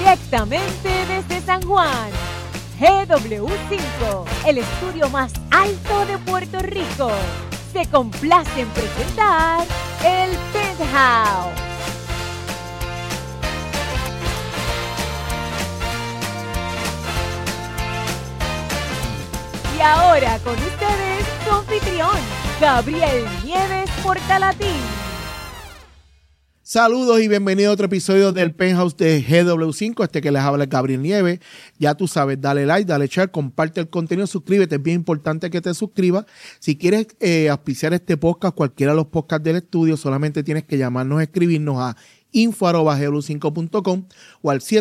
Directamente desde San Juan, GW5, el estudio más alto de Puerto Rico, se complace en presentar el Penthouse. Y ahora con ustedes su anfitrión, Gabriel Nieves Portalatín. Saludos y bienvenidos a otro episodio del Penthouse de GW5, que les habla Gabriel Nieves. Ya tú sabes, dale like, dale share, comparte el contenido, suscríbete, es bien importante que te suscribas. Si quieres auspiciar este podcast, cualquiera de los podcasts del estudio, solamente tienes que llamarnos, escribirnos a info@gw5.com o al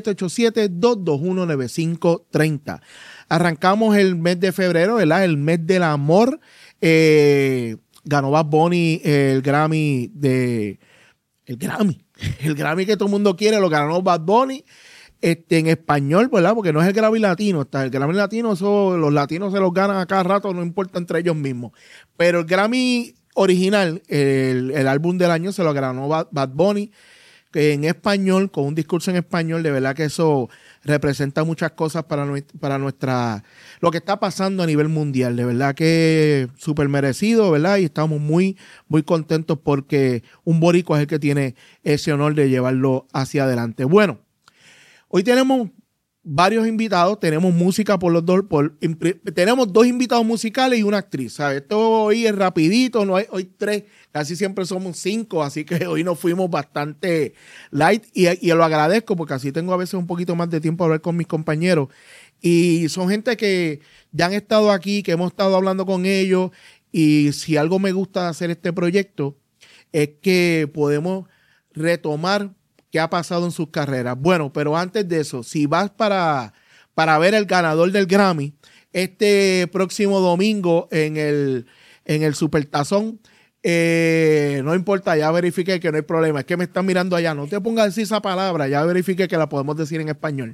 787-221-9530. Arrancamos el mes de febrero, ¿verdad? El mes del amor. Ganó Bad Bunny el Grammy el Grammy que todo el mundo quiere, lo ganó Bad Bunny en español, ¿verdad? Porque no es el Grammy latino. El Grammy latino, eso los latinos se los ganan a cada rato, no importa entre ellos mismos. Pero el Grammy original, el álbum del año, se lo ganó Bad Bunny, que en español, con un discurso en español. De verdad que eso representa muchas cosas para nuestra, lo que está pasando a nivel mundial. De verdad que súper merecido, ¿verdad? Y estamos muy, muy contentos porque un boricua es el que tiene ese honor de llevarlo hacia adelante. Bueno, hoy tenemos varios invitados, tenemos música por los dos, tenemos dos invitados musicales y una actriz, ¿sabes? Esto hoy es rapidito, no hay, hoy tres, casi siempre somos 5, así que hoy nos fuimos bastante light y lo agradezco porque así tengo a veces un poquito más de tiempo a hablar con mis compañeros y son gente que ya han estado aquí, que hemos estado hablando con ellos, y si algo me gusta de hacer este proyecto es que podemos retomar qué ha pasado en sus carreras. Bueno, pero antes de eso, si vas para ver el ganador del Grammy, este próximo domingo en el Supertazón, no importa, ya verifiqué que no hay problema. Es que me están mirando allá, no te pongas a decir esa palabra, ya verifiqué que la podemos decir en español.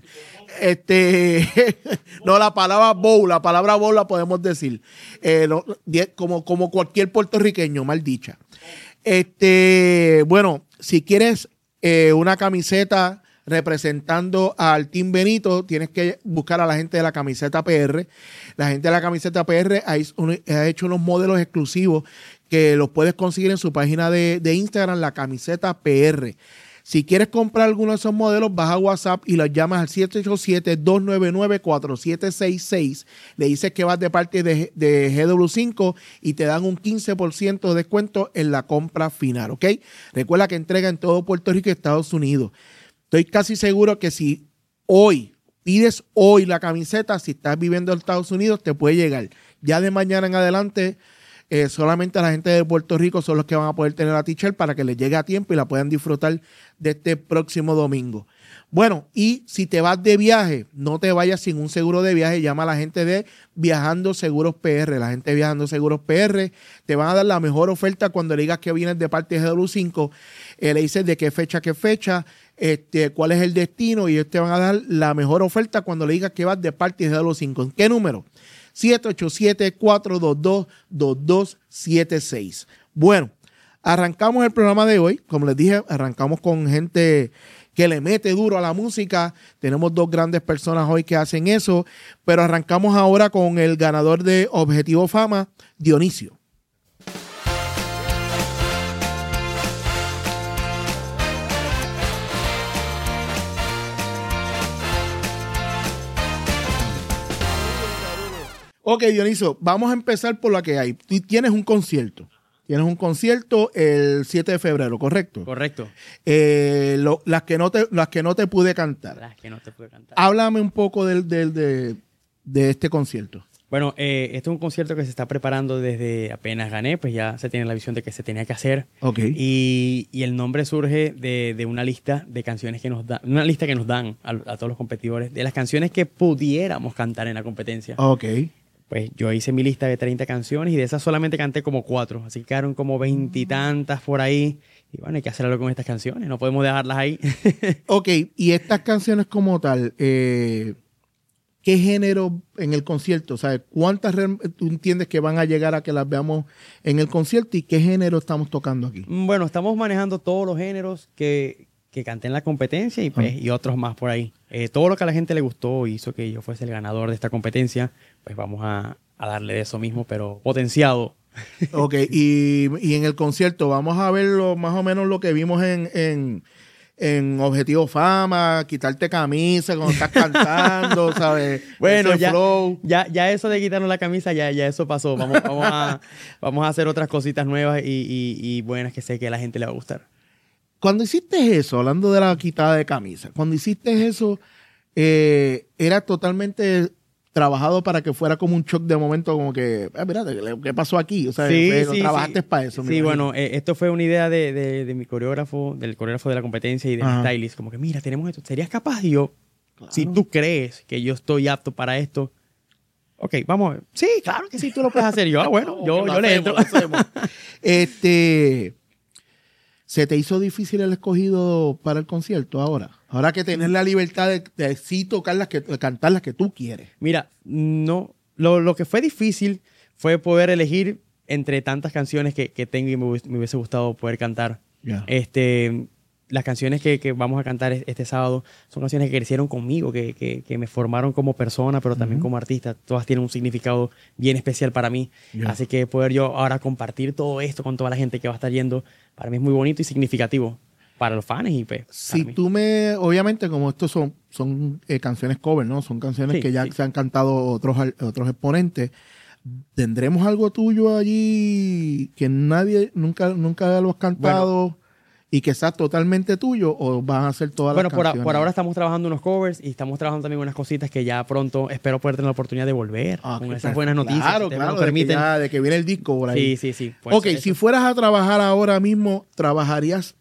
No, la palabra bowl la podemos decir. Como cualquier puertorriqueño, mal dicha. Bueno, si quieres una camiseta representando al Team Benito, tienes que buscar a la gente de la camiseta PR. La gente de la camiseta PR ha hecho unos modelos exclusivos que los puedes conseguir en su página de Instagram, la camiseta PR. Si quieres comprar alguno de esos modelos, vas a WhatsApp y los llamas al 787-299-4766. Le dices que vas de parte de GW5 y te dan un 15% de descuento en la compra final, ¿ok? Recuerda que entrega en todo Puerto Rico y Estados Unidos. Estoy casi seguro que si pides hoy la camiseta, si estás viviendo en Estados Unidos, te puede llegar. Ya de mañana en adelante, solamente la gente de Puerto Rico son los que van a poder tener la t-shirt para que les llegue a tiempo y la puedan disfrutar de este próximo domingo. Bueno, y si te vas de viaje, no te vayas sin un seguro de viaje. Llama a la gente de Viajando Seguros PR. La gente de Viajando Seguros PR te van a dar la mejor oferta cuando le digas que vienes de parte de GW5. Le dices de qué fecha, cuál es el destino, y ellos te van a dar la mejor oferta cuando le digas que vas de parte de GW5. ¿En qué número? 787-422-2276. Bueno, arrancamos el programa de hoy. Como les dije, arrancamos con gente que le mete duro a la música. Tenemos dos grandes personas hoy que hacen eso, pero arrancamos ahora con el ganador de Objetivo Fama, Dionisio. Ok, Dionisio, vamos a empezar por la que hay. Tú tienes un concierto. Tienes un concierto el 7 de febrero, ¿correcto? Correcto. Las que no te pude cantar. Las que no te pude cantar. Háblame un poco de este concierto. Bueno, este es un concierto que se está preparando desde apenas gané, pues ya se tiene la visión de que se tenía que hacer. Ok. Y el nombre surge de una lista de canciones que nos dan, una lista que nos dan a todos los competidores, de las canciones que pudiéramos cantar en la competencia. Ok. Pues yo hice mi lista de 30 canciones y de esas solamente canté como 4. Así que quedaron como 20 y tantas por ahí. Y bueno, hay que hacer algo con estas canciones. No podemos dejarlas ahí. Ok, y estas canciones como tal, ¿qué género en el concierto? O sea, ¿cuántas tú entiendes que van a llegar a que las veamos en el concierto y qué género estamos tocando aquí? Bueno, estamos manejando todos los géneros que canté en la competencia y, pues, y otros más por ahí. todo lo que a la gente le gustó hizo que yo fuese el ganador de esta competencia, pues vamos a darle de eso mismo, pero potenciado. Ok, y en el concierto vamos a ver más o menos lo que vimos en Objetivo Fama, quitarte camisa cuando estás cantando, ¿sabes? Bueno, Ese flow. ya eso de quitarnos la camisa, ya eso pasó. Vamos a hacer otras cositas nuevas y buenas que sé que a la gente le va a gustar. Cuando hiciste eso, hablando de la quitada de camisa, cuando hiciste eso, era totalmente trabajado para que fuera como un shock de momento, como que, mira, ¿qué pasó aquí? O sea, trabajaste para eso. Sí, bueno, esto fue una idea de mi coreógrafo, del coreógrafo de la competencia y de mi stylist. Como que, mira, tenemos esto, ¿serías capaz? Y yo, claro. Si tú crees que yo estoy apto para esto, ok, vamos a ver. Sí, claro que sí, tú lo puedes hacer. Yo, bueno, yo le entro. ¿Se te hizo difícil el escogido para el concierto ahora? Ahora que tenés la libertad de sí cantar las que tú quieres. Mira, no. Lo que fue difícil fue poder elegir entre tantas canciones que tengo y me hubiese gustado poder cantar. Yeah. Las canciones que vamos a cantar este sábado son canciones que crecieron conmigo, que me formaron como persona, pero también como artista. Todas tienen un significado bien especial para mí. Yeah. Así que poder yo ahora compartir todo esto con toda la gente que va a estar yendo, para mí es muy bonito y significativo para los fans. Y pues, si tú obviamente, como estos son canciones cover, ¿no? Son canciones que ya se han cantado otros exponentes. ¿Tendremos algo tuyo allí que nadie nunca lo has cantado? Bueno, y que sea totalmente tuyo, o van a ser todas las canciones. Por ahora estamos trabajando unos covers y estamos trabajando también unas cositas que ya pronto espero poder tener la oportunidad de volver con esas buenas noticias. Claro, de que viene el disco por ahí. Sí. Ok, si fueras a trabajar ahora mismo, trabajarías,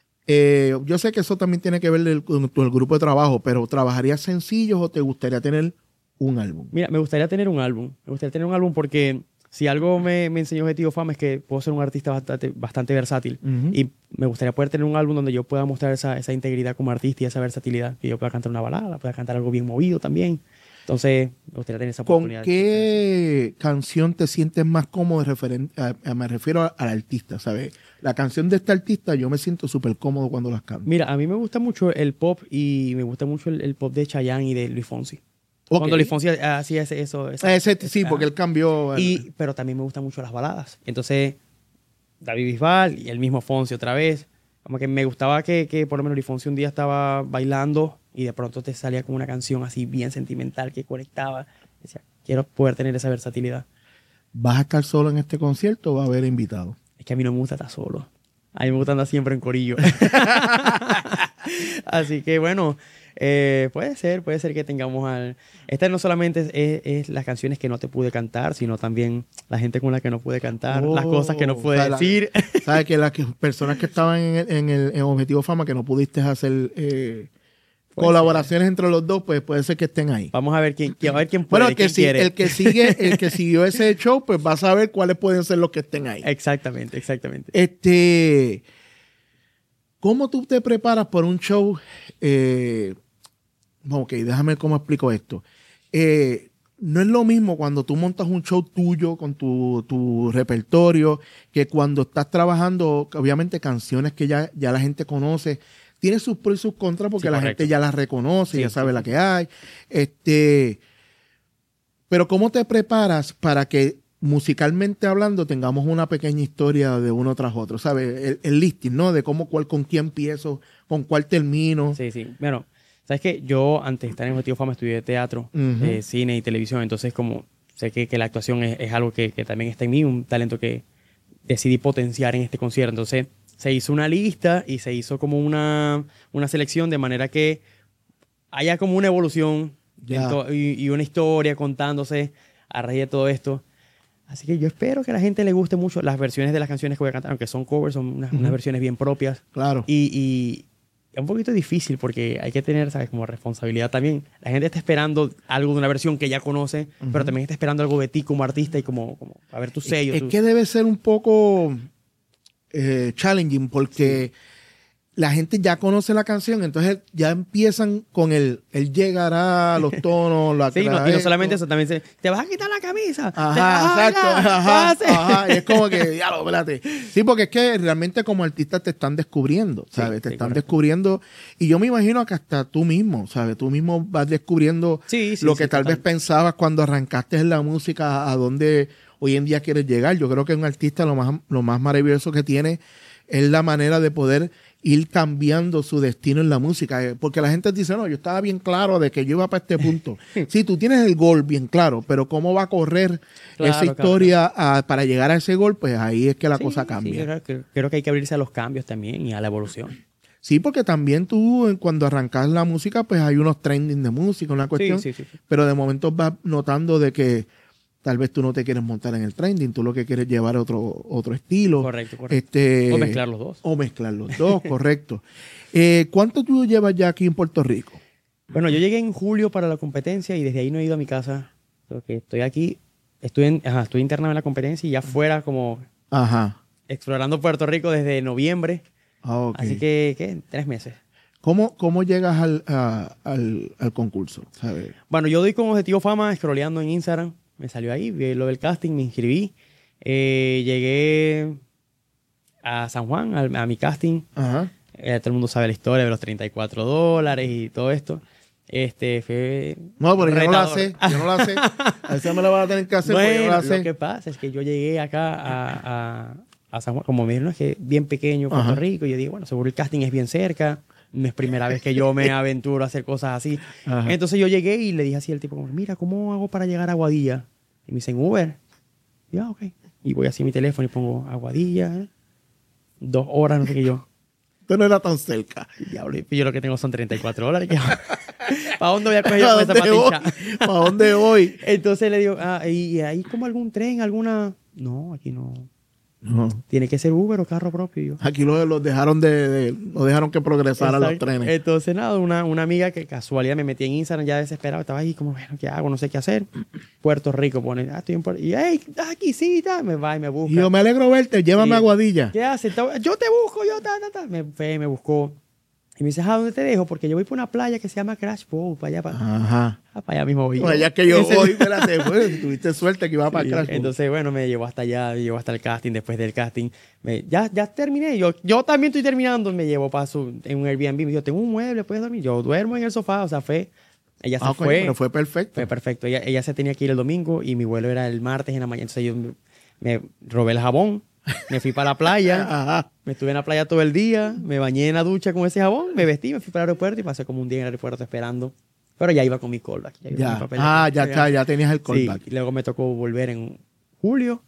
yo sé que eso también tiene que ver con el grupo de trabajo, pero ¿trabajarías sencillos o te gustaría tener un álbum? Mira, me gustaría tener un álbum. Porque si algo me enseñó Objetivo Fama es que puedo ser un artista bastante versátil. Y me gustaría poder tener un álbum donde yo pueda mostrar esa integridad como artista y esa versatilidad. Que yo pueda cantar una balada, pueda cantar algo bien movido también. Entonces, me gustaría tener esa oportunidad. ¿Con qué canción te sientes más cómodo me refiero al artista, ¿sabes? La canción de este artista yo me siento súper cómodo cuando las canto. Mira, a mí me gusta mucho el pop y me gusta mucho el pop de Chayanne y de Luis Fonsi. Okay. Cuando Luis Fonsi hacía eso. Sí, porque él cambió. Pero también me gustan mucho las baladas. Entonces, David Bisbal y el mismo Fonsi otra vez. Como que me gustaba que por lo menos Luis Fonsi un día estaba bailando y de pronto te salía con una canción así bien sentimental que conectaba. Decía, quiero poder tener esa versatilidad. ¿Vas a estar solo en este concierto o va a haber invitados? Es que a mí no me gusta estar solo. A mí me gusta andar siempre en corillo. Así que bueno, puede ser que tengamos Esta no solamente es las canciones que no te pude cantar, sino también la gente con la que no pude cantar, las cosas que no pude decir. ¿Sabes que las personas que estaban en Objetivo Fama que no pudiste hacer colaboraciones entre los dos, pues puede ser que estén ahí? Vamos a ver quién puede, bueno, el que siguió ese show, pues va a saber cuáles pueden ser los que estén ahí. Exactamente. ¿Cómo tú te preparas por un show? Ok, déjame cómo explico esto. No es lo mismo cuando tú montas un show tuyo con tu repertorio que cuando estás trabajando, obviamente, canciones que ya la gente conoce. Tiene sus pros y sus contras porque la gente ya las reconoce, ya sabe la que hay. Pero ¿cómo te preparas para que musicalmente hablando tengamos una pequeña historia de uno tras otro? ¿Sabes? El listing, ¿no? De con quién empiezo, con cuál termino. Sí. Bueno, sabes que yo antes de estar en Objetivo Fama estudié teatro, cine y televisión. Entonces, como sé que la actuación es algo que también está en mí, un talento que decidí potenciar en este concierto. Entonces, se hizo una lista y se hizo como una selección de manera que haya como una evolución y una historia contándose a raíz de todo esto. Así que yo espero que a la gente le guste mucho las versiones de las canciones que voy a cantar, aunque son covers, son unas versiones bien propias. Claro. Y es un poquito difícil porque hay que tener, ¿sabes? Como responsabilidad también. La gente está esperando algo de una versión que ya conoce, pero también está esperando algo de ti como artista y como a ver tu sello. Es que debe ser un poco challenging porque la gente ya conoce la canción, entonces ya empiezan con él llegará, los tonos, la sí, no, y no solamente eso, también te vas a quitar la camisa. Ajá, exacto. Ajá, y es como que, ya lo, espérate. Sí, porque es que realmente como artista te están descubriendo, ¿sabes? Sí, te sí, están correcto. descubriendo. Y yo me imagino que hasta tú mismo, ¿sabes? Tú mismo vas descubriendo lo que tal vez pensabas cuando arrancaste en la música, a dónde hoy en día quieres llegar. Yo creo que un artista lo más maravilloso que tiene es la manera de poder ir cambiando su destino en la música. Porque la gente dice, no, yo estaba bien claro de que yo iba para este punto. Sí, tú tienes el gol bien claro, pero cómo va a correr esa historia para llegar a ese gol, pues ahí es que la cosa cambia. Sí, creo que hay que abrirse a los cambios también y a la evolución. Sí, porque también tú, cuando arrancas la música, pues hay unos trending de música, una cuestión. Sí. Pero de momento vas notando de que tal vez tú no te quieres montar en el trending, tú lo que quieres llevar otro estilo. Correcto. O mezclar los dos. Correcto. ¿Cuánto tú llevas ya aquí en Puerto Rico? Bueno, yo llegué en julio para la competencia y desde ahí no he ido a mi casa. Porque estoy aquí, estoy internado en la competencia y ya fuera como explorando Puerto Rico desde noviembre. Okay. Así que 3 meses. ¿Cómo llegas al concurso? ¿Sabes? Bueno, yo doy con Objetivo Fama scrolleando en Instagram. Me salió ahí, vi lo del casting, me inscribí. Llegué a San Juan, a mi casting. Ajá. Todo el mundo sabe la historia de los $34 y todo esto. Fue no, pero yo no la retador. sé. A veces me la van a tener que hacer, bueno, porque yo no la sé. Lo que pasa es que yo llegué acá a San Juan, como me dijeron, es que es bien pequeño Puerto Rico, y yo digo, bueno, seguro el casting es bien cerca. No es primera vez que yo me aventuro a hacer cosas así. Ajá. Entonces yo llegué y le dije así al tipo, como, mira, ¿cómo hago para llegar a Aguadilla? Y me dicen, Uber. Y yo, ok. Y voy así a mi teléfono y pongo Aguadilla, 2 horas, no sé qué yo. Esto no era tan cerca. Diablo, yo lo que tengo son $34. ¿Para dónde voy a coger yo con esa paticha? ¿Para dónde voy? Entonces le digo, ¿y ahí como algún tren, alguna? No, aquí no. No. Tiene que ser Uber o carro propio. Yo. Aquí los dejaron los dejaron que progresaran los trenes. Entonces, nada, una amiga que casualidad me metí en Instagram ya desesperado. Estaba ahí como, bueno, ¿qué hago? No sé qué hacer. Puerto Rico pone, estoy en Puerto Rico. Y, hey, aquí sí, me va y me busca. Y yo, me alegro verte, llévame a Aguadilla. ¿Qué haces? Yo te busco, Me buscó. Y me dice, ¿dónde te dejo? Porque yo voy por una playa que se llama Crash Boat, para allá. Para allá mismo voy. Para allá que yo voy, espérate, pues, tuviste suerte que iba para Crash Boat. Entonces, bueno, me llevó hasta allá, me llevó hasta el casting. Después del casting, ya terminé. Yo también estoy terminando. Me llevó en un Airbnb. Me dijo, tengo un mueble, puedes dormir. Yo duermo en el sofá, o sea, ella se fue. Pero fue perfecto. Fue perfecto. Ella se tenía que ir el domingo y mi vuelo era el martes en la mañana. Entonces yo me robé el jabón. Me fui para la playa, me estuve en la playa todo el día, me bañé en la ducha con ese jabón, me vestí, me fui para el aeropuerto y pasé como un día en el aeropuerto esperando. Pero ya iba con mi callback. Ya tenías el callback. Sí, y luego me tocó volver en junio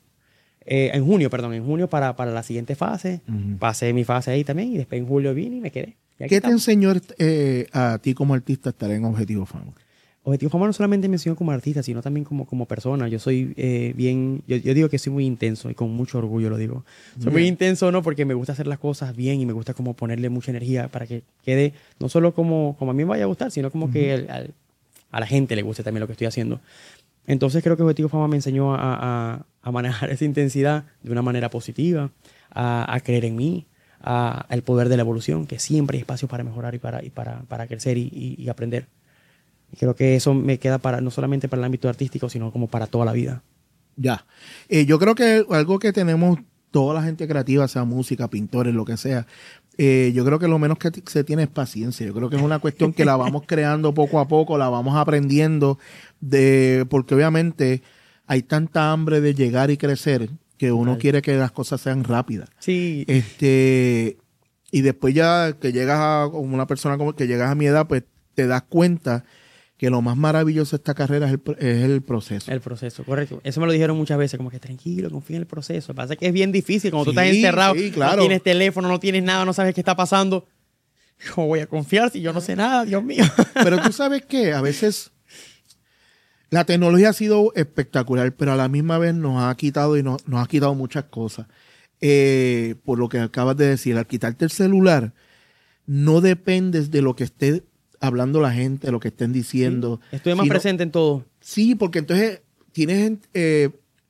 para la siguiente fase. Pasé mi fase ahí también y después en julio vine y me quedé. ¿Qué te enseñó a ti como artista estar en Objetivo Fama? Objetivo Fama no solamente me enseñó como artista, sino también como persona. Yo soy yo digo que soy muy intenso y con mucho orgullo lo digo. Soy muy intenso, ¿no? Porque me gusta hacer las cosas bien y me gusta como ponerle mucha energía para que quede no solo como a mí me vaya a gustar, sino como que a la gente le guste también lo que estoy haciendo. Entonces creo que Objetivo Fama me enseñó a manejar esa intensidad de una manera positiva, a creer en mí, al poder de la evolución, que siempre hay espacio para mejorar y para crecer y aprender. Y creo que eso me queda no solamente para el ámbito artístico, sino como para toda la vida. Ya. Yo creo que algo que tenemos toda la gente creativa, sea música, pintores, lo que sea, yo creo que lo menos que se tiene es paciencia. Yo creo que es una cuestión que la vamos creando poco a poco, la vamos aprendiendo, porque obviamente hay tanta hambre de llegar y crecer que uno quiere que las cosas sean rápidas. Sí. Y después ya que llegas a una persona como que llegas a mi edad, pues te das cuenta que lo más maravilloso de esta carrera es el proceso. El proceso, correcto. Eso me lo dijeron muchas veces, como que tranquilo, confía en el proceso. Lo que pasa es que es bien difícil, como tú estás encerrado, claro. No tienes teléfono, no tienes nada, no sabes qué está pasando. ¿Cómo voy a confiar si yo no sé nada, Dios mío? Pero tú sabes que a veces la tecnología ha sido espectacular, pero a la misma vez nos ha quitado muchas cosas. Por lo que acabas de decir, al quitarte el celular, no dependes de lo que esté hablando la gente, lo que estén diciendo. Sí, estoy más presente en todo. Sí, porque entonces tienes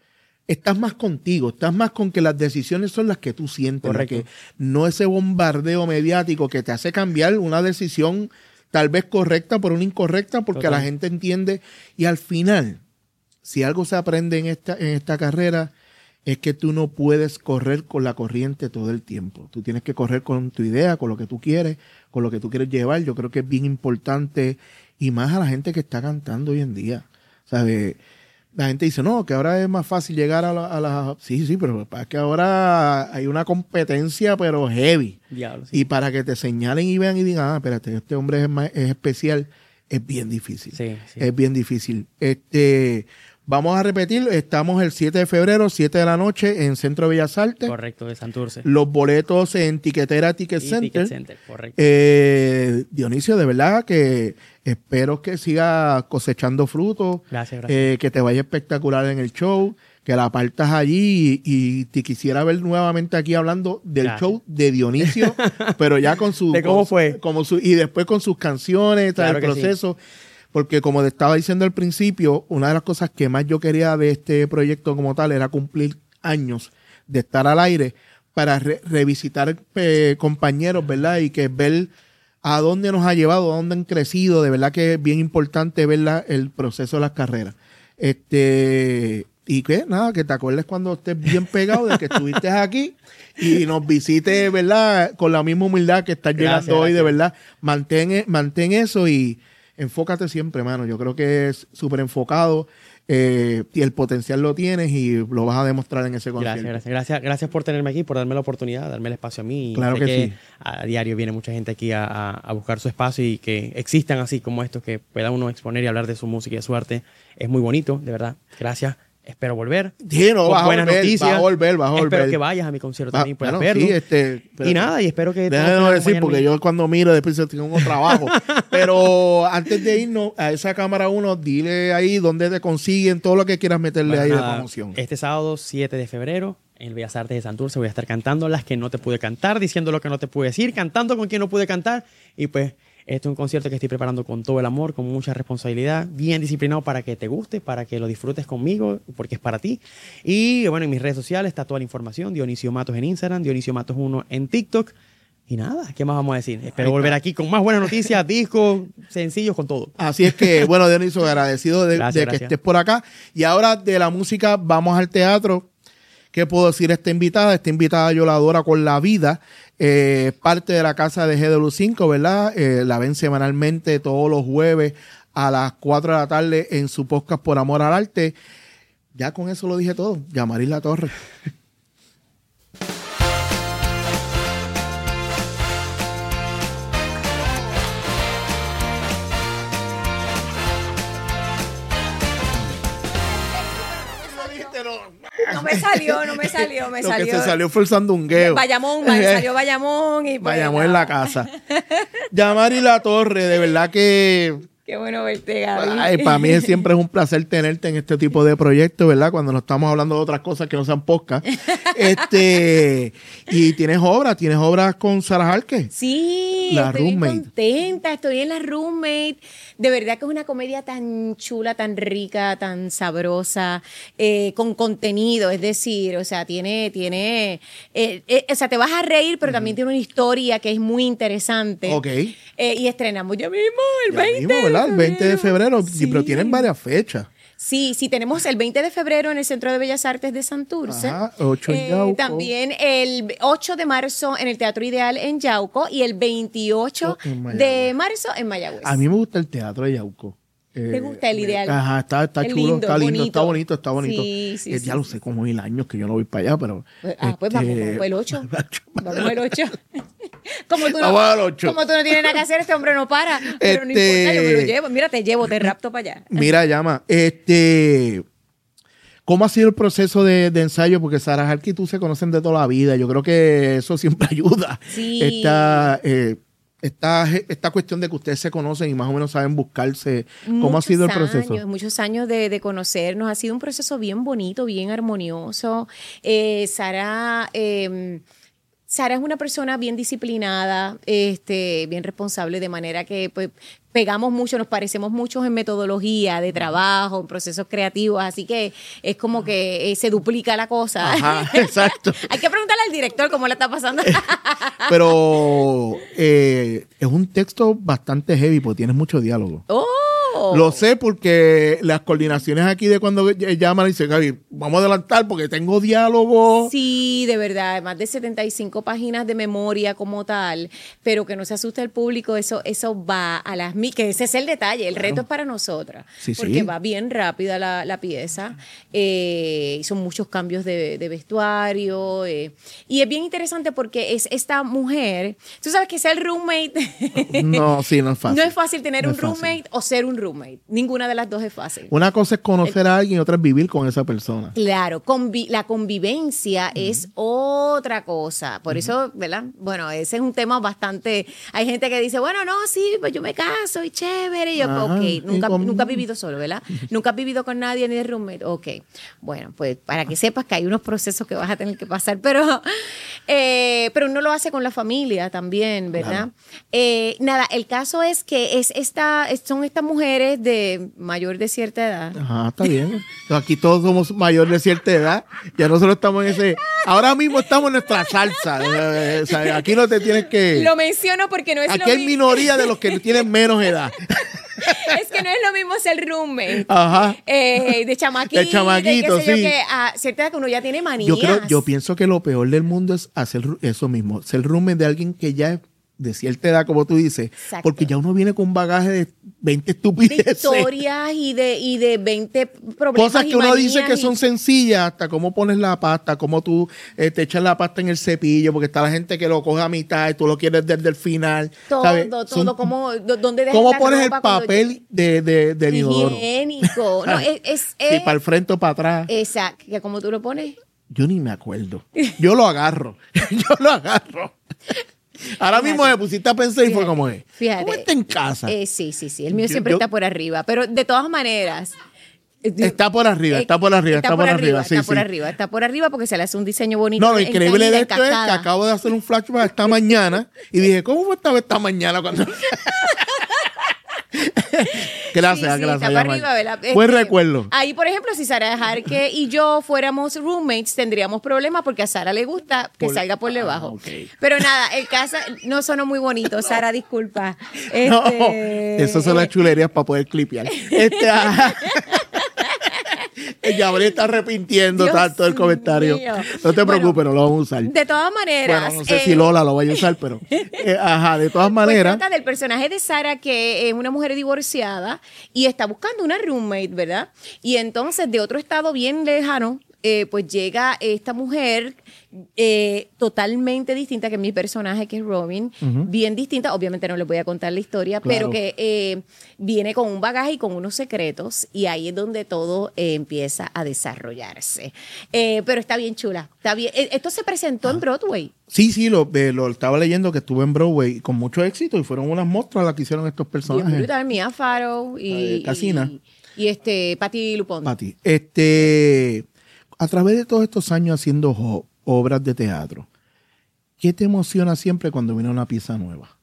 estás más contigo, estás más con que las decisiones son las que tú sientes, que no ese bombardeo mediático que te hace cambiar una decisión tal vez correcta por una incorrecta, porque la gente entiende. Y al final, si algo se aprende en esta carrera, es que tú no puedes correr con la corriente todo el tiempo. Tú tienes que correr con tu idea, con lo que tú quieres, con lo que tú quieres llevar. Yo creo que es bien importante, y más a la gente que está cantando hoy en día. ¿Sabes? La gente dice, no, que ahora es más fácil llegar a la... Sí, pero es que ahora hay una competencia, pero heavy. Diablo, sí. Y para que te señalen y vean y digan, espérate, este hombre es especial, es bien difícil. Sí. Es bien difícil. Vamos a repetir, estamos el 7 de febrero, 7 de la noche, en Centro de Bellas Artes. Correcto, de Santurce. Los boletos en Tiquetera, Ticket Center. Correcto. Dionisio, de verdad que espero que siga cosechando frutos. Gracias. Que te vaya espectacular en el show, que la partas allí, y te quisiera ver nuevamente aquí hablando del show de Dionisio, pero ya con su... ¿De cómo fue? Y después con sus canciones, el proceso. Sí. Porque como te estaba diciendo al principio, una de las cosas que más yo quería de este proyecto como tal era cumplir años de estar al aire para revisitar compañeros, ¿verdad? Y que ver a dónde nos ha llevado, a dónde han crecido. De verdad que es bien importante ver el proceso de las carreras. Y que nada, que te acuerdes cuando estés bien pegado de que estuviste aquí y nos visites, ¿verdad? Con la misma humildad que estás llegando hoy, de verdad. Mantén eso y enfócate siempre, mano. Yo creo que es súper enfocado, y el potencial lo tienes y lo vas a demostrar en ese concierto. Gracias por tenerme aquí, por darme la oportunidad, darme el espacio a mí. Claro que sí. A diario viene mucha gente aquí a buscar su espacio, y que existan así como estos, que pueda uno exponer y hablar de su música y de su arte. Es muy bonito, de verdad. Gracias. Espero volver. Sí, no, con buenas noticias. Vas a volver. Espero que vayas a mi concierto también, puedas verlo. Sí, y nada, y espero que... Déjame decir, porque yo cuando miro después tengo un trabajo. Pero antes de irnos a esa cámara 1, dile ahí dónde te consiguen todo lo que quieras meterle ahí de promoción. Este sábado 7 de febrero en el Bellas Artes de Santurce voy a estar cantando las que no te pude cantar, diciendo lo que no te pude decir, cantando con quien no pude cantar. Y pues este es un concierto que estoy preparando con todo el amor, con mucha responsabilidad, bien disciplinado, para que te guste, para que lo disfrutes conmigo, porque es para ti. Y bueno, en mis redes sociales está toda la información: Dionisio Matos en Instagram, Dionisio Matos 1 en TikTok. Y nada, ¿qué más vamos a decir? Espero volver aquí con más buenas noticias, discos, sencillos, con todo. Así es que, bueno, Dionisio, agradecido de que estés por acá. Y ahora de la música vamos al teatro. ¿Qué puedo decir? Esta invitada yo la adoro con la vida. Parte de la casa de GW5, ¿verdad? La ven semanalmente todos los jueves a las 4 de la tarde en su podcast Por Amor al Arte. Ya con eso lo dije todo. Yamari La Torre. No me salió. Lo que se salió fue el sandungueo. Salió Bayamón y pues, Bayamón en la casa. Yamari La Torre, de verdad que... Qué bueno verte, Gaby. Ay, para mí siempre es un placer tenerte en este tipo de proyectos, ¿verdad? Cuando no estamos hablando de otras cosas que no sean podcast. Y tienes obras con Sara Jarque. Sí, estoy bien contenta. Estoy en La Roommate. De verdad que es una comedia tan chula, tan rica, tan sabrosa, con contenido. Es decir, o sea, o sea, te vas a reír, pero también tiene una historia que es muy interesante. Ok. Y estrenamos ya mismo, el 20. ¿Verdad? El 20 de febrero, sí. Pero tienen varias fechas. Sí, tenemos el 20 de febrero en el Centro de Bellas Artes de Santurce. Ajá, 8 en Yauco. También el 8 de marzo en el Teatro Ideal en Yauco y el 28 de marzo en Mayagüez. A mí me gusta el Teatro de Yauco. ¿Te gusta el Ideal? Ajá, está chulo, lindo, está lindo, bonito. está bonito. Sí, ya lo sé, como 1000 años que yo no voy para allá, pero... Pues vamos el 8. Vamos el 8. Como tú no tienes nada que hacer, este hombre no para. Pero no importa, yo me lo llevo. Mira, te rapto para allá. Mira, Llama, ¿cómo ha sido el proceso de ensayo? Porque Sara Jarque y tú se conocen de toda la vida. Yo creo que eso siempre ayuda. Sí. Esta cuestión de que ustedes se conocen y más o menos saben buscarse. ¿Cómo ha sido el proceso? Muchos años de conocernos. Ha sido un proceso bien bonito, bien armonioso. Sara Sara es una persona bien disciplinada, bien responsable, de manera que pues pegamos mucho, nos parecemos mucho en metodología de trabajo, en procesos creativos, así que es como que se duplica la cosa. Ajá, exacto. Hay que preguntarle al director cómo le está pasando. Pero es un texto bastante heavy porque tienes mucho diálogo. ¡Oh! Lo sé porque las coordinaciones aquí de cuando llaman y dicen, Gaby, vamos a adelantar porque tengo diálogo. Sí, de verdad, más de 75 páginas de memoria como tal, pero que no se asuste el público, eso va a las que ese es el detalle, el reto es para nosotras, Sí, porque sí. va bien rápida la pieza, son muchos cambios de vestuario, y es bien interesante porque es esta mujer, tú sabes que ser roommate, No, sí, no es fácil. no es fácil tener No un es fácil. roommate o ser un roommate, ninguna de las dos es fácil. Una cosa es conocer a alguien y otra es vivir con esa persona. Claro, la convivencia es otra cosa. Por eso, ¿verdad? Bueno, ese es un tema bastante... Hay gente que dice, bueno, no, sí, pues yo me caso y chévere. Y yo, Ajá, ok, y nunca has vivido solo, ¿verdad? Nunca has vivido con nadie ni de roommate. Ok, bueno, pues para que sepas que hay unos procesos que vas a tener que pasar. Pero uno lo hace con la familia también, ¿verdad? Claro. Nada, el caso es que son estas mujeres de mayor de cierta edad. Ajá, está bien. Aquí todos somos mayores de cierta edad. Ya nosotros estamos en ese... Ahora mismo estamos en nuestra salsa. O sea, aquí no te tienes que... Lo menciono porque no es Aquí lo hay mismo. minoría de los que tienen menos edad. Es que no es lo mismo ser roommate. Ajá. De chamaquito. De chamaquito, qué sé yo, sí. que a cierta edad que uno ya tiene manías. Yo pienso que lo peor del mundo es hacer eso mismo. Ser roommate de alguien que ya es de cierta edad, como tú dices. Exacto. Porque ya uno viene con un bagaje de 20 estupideces. De historias y de 20 problemas. Cosas que y uno manías dice que son sencillas, hasta cómo pones la pasta, cómo tú te echas la pasta en el cepillo, porque está la gente que lo coge a mitad y tú lo quieres desde el final. Todo, ¿sabes? todo. ¿Dónde dejas ¿Cómo la pones el ropa cuando papel del inodoro? higiénico. No, Sí, para el frente o para atrás. Exacto. ¿Que ¿Cómo tú lo pones? Yo ni me acuerdo. Yo lo agarro. Yo lo agarro. Ahora Fíjate. mismo me pusiste a pensar y fue como es. Fíjate. ¿Cómo está en casa? Sí. El mío siempre está por arriba. Pero de todas maneras... Está por arriba, está por arriba, está por arriba. Sí, Está por sí. arriba, está por arriba porque se le hace un diseño bonito. No, lo en increíble caída, de en esto es que cascada. acabo de hacer un flashback esta mañana y dije, ¿cómo fue esta mañana cuando... Gracias, Sí, gracias. está para Yamal. arriba, ¿verdad? Buen recuerdo. Ahí, por ejemplo, si Sara Jarque y yo fuéramos roommates, tendríamos problemas porque a Sara le gusta que salga por debajo. ok. Pero nada, el caso no sonó muy bonito, Sara, disculpa. No, esas son las chulerías para poder clipear. Gabriel está arrepintiendo Dios tanto del comentario. mío. No te Bueno, preocupes, no lo vamos a usar. De todas maneras. Bueno, no sé si Lola lo vaya a usar, pero... ajá, de todas Pues maneras... trata del personaje de Sara, que es una mujer divorciada y está buscando una roommate, ¿verdad? Y entonces de otro estado bien lejano, pues llega esta mujer totalmente distinta que mi personaje, que es Robin, bien distinta. Obviamente no les voy a contar la historia, Claro. pero que viene con un bagaje y con unos secretos, y ahí es donde todo empieza a desarrollarse. Pero está bien chula. Está bien. Esto se presentó en Broadway. Sí, lo estaba leyendo que estuvo en Broadway con mucho éxito y fueron unas muestras las que hicieron estos Bien personajes. brutal, Mia Farrow y Casina. y Patti LuPone. Pati, a través de todos estos años haciendo obras de teatro, ¿qué te emociona siempre cuando viene una pieza nueva?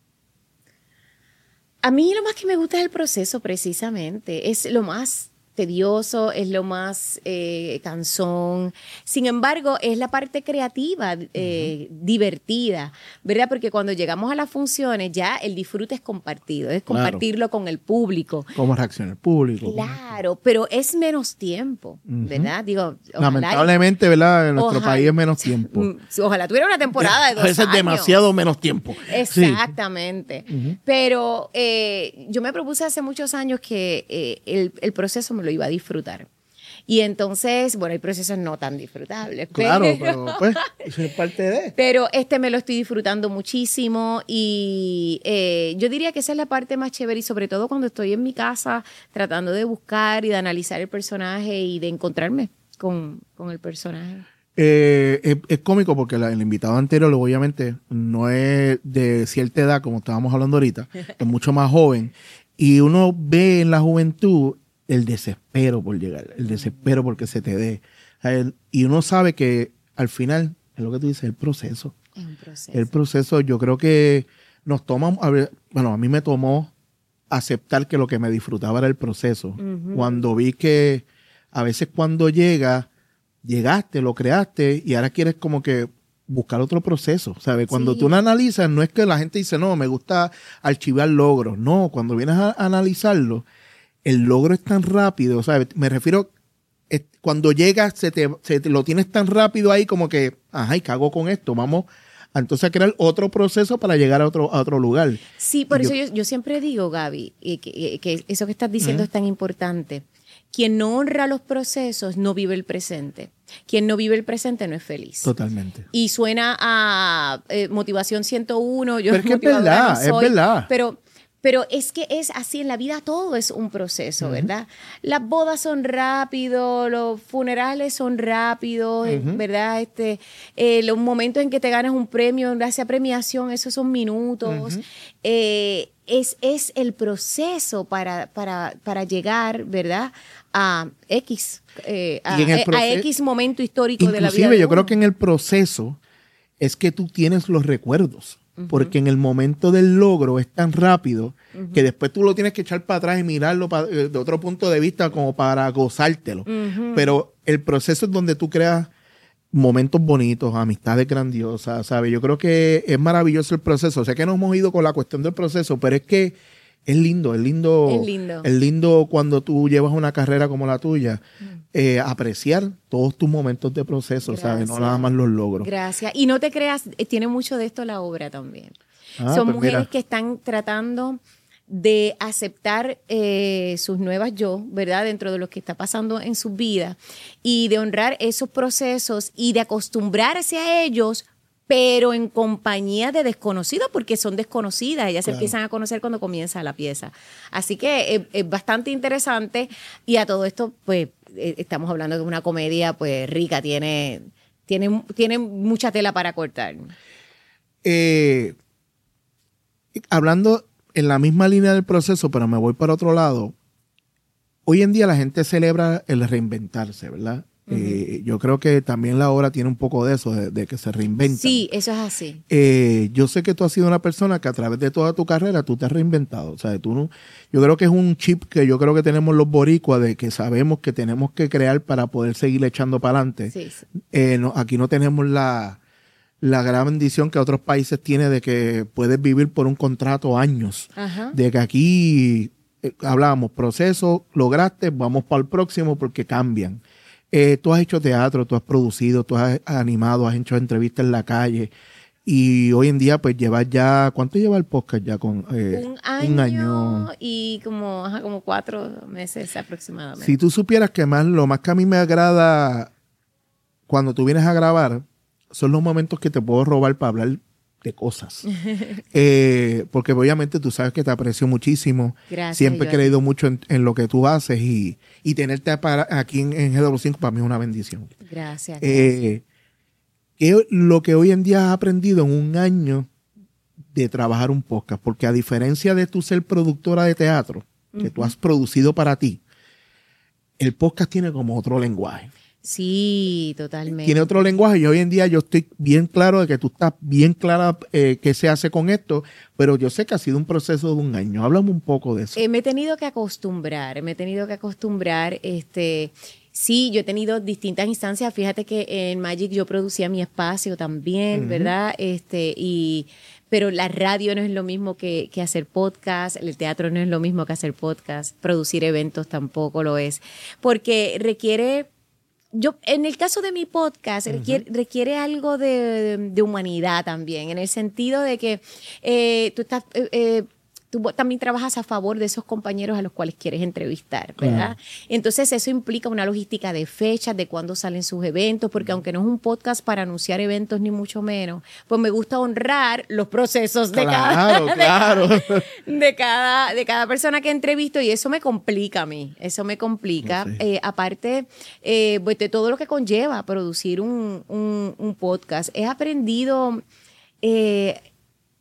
A mí lo más que me gusta es el proceso, precisamente. Es lo más tedioso, es lo más cansón. Sin embargo, es la parte creativa, divertida, ¿verdad? Porque cuando llegamos a las funciones, ya el disfrute es compartido, es Claro. compartirlo con el público. ¿Cómo reacciona el público? Claro, pero es menos tiempo, ¿verdad? Digo, ojalá- Lamentablemente, ¿verdad? En nuestro ojalá- país es menos tiempo. Ojalá tuviera una temporada de 2 A veces años. demasiado menos tiempo. Sí. Exactamente. Pero yo me propuse hace muchos años que el proceso me lo iba a disfrutar. Y entonces, bueno, hay procesos no tan disfrutables. Claro, pero pues, eso es parte de... Pero me lo estoy disfrutando muchísimo y yo diría que esa es la parte más chévere, y sobre todo cuando estoy en mi casa tratando de buscar y de analizar el personaje y de encontrarme con el personaje. Es cómico porque el invitado anterior, obviamente, no es de cierta edad, como estábamos hablando ahorita, es mucho más joven. Y uno ve en la juventud el desespero por llegar, el desespero porque se te dé. Y uno sabe que al final, es lo que tú dices, el proceso. Es un proceso. El proceso, yo creo que nos toma, a mí me tomó aceptar que lo que me disfrutaba era el proceso. Cuando vi que a veces cuando llegaste, lo creaste y ahora quieres como que buscar otro proceso, ¿sabes? Cuando tú lo analizas, no es que la gente dice, no, me gusta archivar logros. No, cuando vienes a analizarlo, el logro es tan rápido, ¿sabes? Me refiero, cuando llegas, se te lo tienes tan rápido ahí como que, y cago con esto, vamos entonces a crear otro proceso para llegar a otro lugar. Sí, por eso yo siempre digo, Gaby, que eso que estás diciendo es tan importante. Quien no honra los procesos no vive el presente. Quien no vive el presente no es feliz. Totalmente. Y suena a motivación 101. Yo pero es que es verdad. Pero es que es así, en la vida todo es un proceso, ¿verdad? Las bodas son rápidos, los funerales son rápidos, ¿verdad? Los momentos en que te ganas un premio, gracias a premiación, esos son minutos. Es el proceso para llegar, ¿verdad? A X, a X momento histórico de la vida. Inclusive yo creo que en el proceso es que tú tienes los recuerdos. Porque en el momento del logro es tan rápido que después tú lo tienes que echar para atrás y mirarlo de otro punto de vista como para gozártelo. Pero el proceso es donde tú creas momentos bonitos, amistades grandiosas, ¿sabes? Yo creo que es maravilloso el proceso. Sé que nos hemos ido con la cuestión del proceso, pero es que es lindo. Es lindo cuando tú llevas una carrera como la tuya, apreciar todos tus momentos de proceso, ¿sabes? No nada más los logros. Gracias. Y no te creas, tiene mucho de esto la obra también. Son pues mujeres que están tratando de aceptar sus nuevas yo, ¿verdad? Dentro de lo que está pasando en sus vidas y de honrar esos procesos y de acostumbrarse a ellos, pero en compañía de desconocidos, porque son desconocidas. Ellas se empiezan a conocer cuando comienza la pieza. Así que es bastante interesante. Y a todo esto, pues, estamos hablando de una comedia, pues, rica. Tiene mucha tela para cortar. Hablando en la misma línea del proceso, pero me voy para otro lado. Hoy en día la gente celebra el reinventarse, ¿verdad? Yo creo que también la obra tiene un poco de eso, de que se reinventa. Sí, eso es así. Yo sé que tú has sido una persona que a través de toda tu carrera tú te has reinventado. O sea, yo creo que es un chip que yo creo que tenemos los boricuas de que sabemos que tenemos que crear para poder seguir echando para adelante. Sí. Aquí no tenemos la gran bendición que otros países tienen de que puedes vivir por un contrato años. De que aquí hablábamos, proceso, lograste, vamos para el próximo porque cambian. Tú has hecho teatro, tú has producido, tú has animado, has hecho entrevistas en la calle y hoy en día pues llevas ya, ¿cuánto lleva el podcast ya? Con un año y como 4 meses aproximadamente. Si tú supieras que lo más que a mí me agrada cuando tú vienes a grabar son los momentos que te puedo robar para hablar de cosas. Porque obviamente tú sabes que te aprecio muchísimo. Gracias. Siempre he creído mucho en lo que tú haces y tenerte aquí en GW5 para mí es una bendición. Gracias. Lo que hoy en día has aprendido en un año de trabajar un podcast, porque a diferencia de tú ser productora de teatro, que tú has producido para ti, el podcast tiene como otro lenguaje. Sí, totalmente. Tiene otro lenguaje y hoy en día yo estoy bien claro de que tú estás bien clara qué se hace con esto, pero yo sé que ha sido un proceso de un año. Háblame un poco de eso. Me he tenido que acostumbrar. Sí, yo he tenido distintas instancias. Fíjate que en Magic yo producía mi espacio también, ¿verdad? Pero la radio no es lo mismo que hacer podcast, el teatro no es lo mismo que hacer podcast, producir eventos tampoco lo es, porque requiere... en el caso de mi podcast, requiere algo de humanidad también, en el sentido de que tú también trabajas a favor de esos compañeros a los cuales quieres entrevistar, ¿verdad? Entonces eso implica una logística de fechas, de cuándo salen sus eventos, porque aunque no es un podcast para anunciar eventos ni mucho menos, pues me gusta honrar los procesos de cada persona que entrevisto y eso me complica a mí, aparte pues de todo lo que conlleva producir un podcast. He aprendido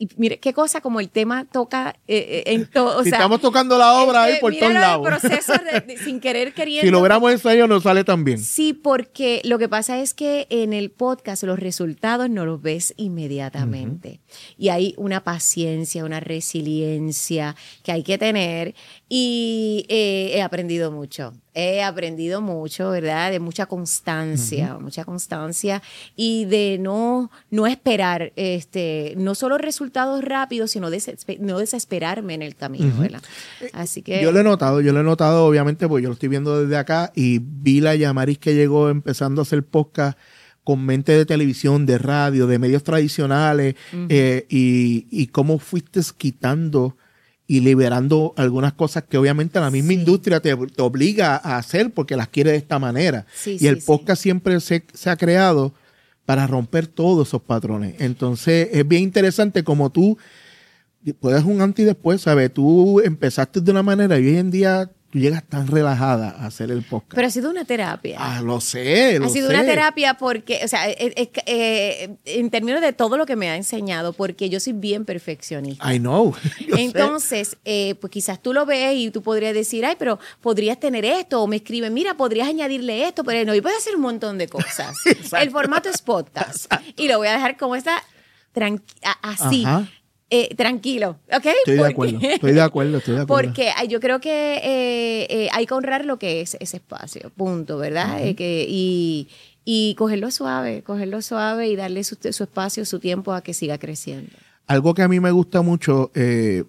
Y mire, qué cosa como el tema toca en todo. Si estamos tocando la obra ahí por todos lados. El proceso sin querer, queriendo. Si lo hubiéramos ensayado, no sale tan bien. Sí, porque lo que pasa es que en el podcast los resultados no los ves inmediatamente. Y hay una paciencia, una resiliencia que hay que tener. Y he aprendido mucho. He aprendido mucho, ¿verdad? De mucha constancia, y de no esperar, no solo resultados rápidos, sino no desesperarme en el camino, ¿verdad? Así que... Yo lo he notado, obviamente, porque yo lo estoy viendo desde acá y vi la Yamaris que llegó empezando a hacer podcast con mente de televisión, de radio, de medios tradicionales, y cómo fuiste quitando y liberando algunas cosas que obviamente la misma industria te obliga a hacer porque las quiere de esta manera. Y el podcast siempre se ha creado para romper todos esos patrones. Entonces es bien interesante como tú puedes un antes y después, ¿sabes? Tú empezaste de una manera y hoy en día tú llegas tan relajada a hacer el podcast. Pero ha sido una terapia. Lo sé. Ha sido una terapia porque, o sea, en términos de todo lo que me ha enseñado, porque yo soy bien perfeccionista. I know. Entonces, pues quizás tú lo ves y tú podrías decir, ay, pero podrías tener esto, o me escriben, mira, podrías añadirle esto, pero no, yo puedo hacer un montón de cosas. El formato es podcast. Exacto. Y lo voy a dejar como está, así. Ajá. Tranquilo, ¿ok? Estoy de acuerdo. Porque yo creo que hay que honrar lo que es ese espacio, punto, ¿verdad? Y cogerlo suave y darle su espacio, su tiempo a que siga creciendo. Algo que a mí me gusta mucho, yo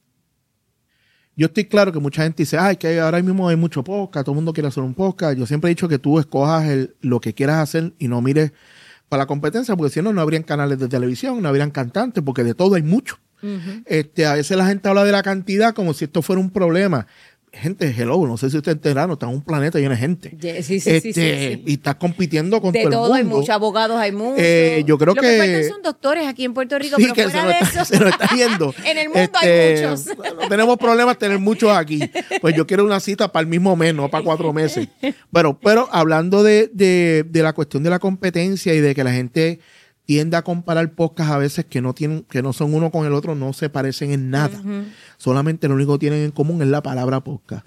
estoy claro que mucha gente dice, que ahora mismo hay mucho podcast, todo el mundo quiere hacer un podcast. Yo siempre he dicho que tú escojas lo que quieras hacer y no mires para la competencia, porque si no, no habrían canales de televisión, no habrían cantantes, porque de todo hay mucho. A veces la gente habla de la cantidad como si esto fuera un problema. Gente, hello, no sé si ustedes enteraron, está en un planeta lleno de gente. Sí. Y estás compitiendo con de todo el mundo. Hay muchos abogados, hay muchos. Yo creo Lo que faltan son doctores aquí en Puerto Rico, pero fuera de eso. Se nos está yendo. En el mundo hay muchos. No tenemos problemas tener muchos aquí. Pues yo quiero una cita para el mismo mes, no para 4 meses. Pero hablando de la cuestión de la competencia y de que la gente tiende a comparar podcasts a veces que no son uno con el otro, no se parecen en nada. Solamente lo único que tienen en común es la palabra podcast.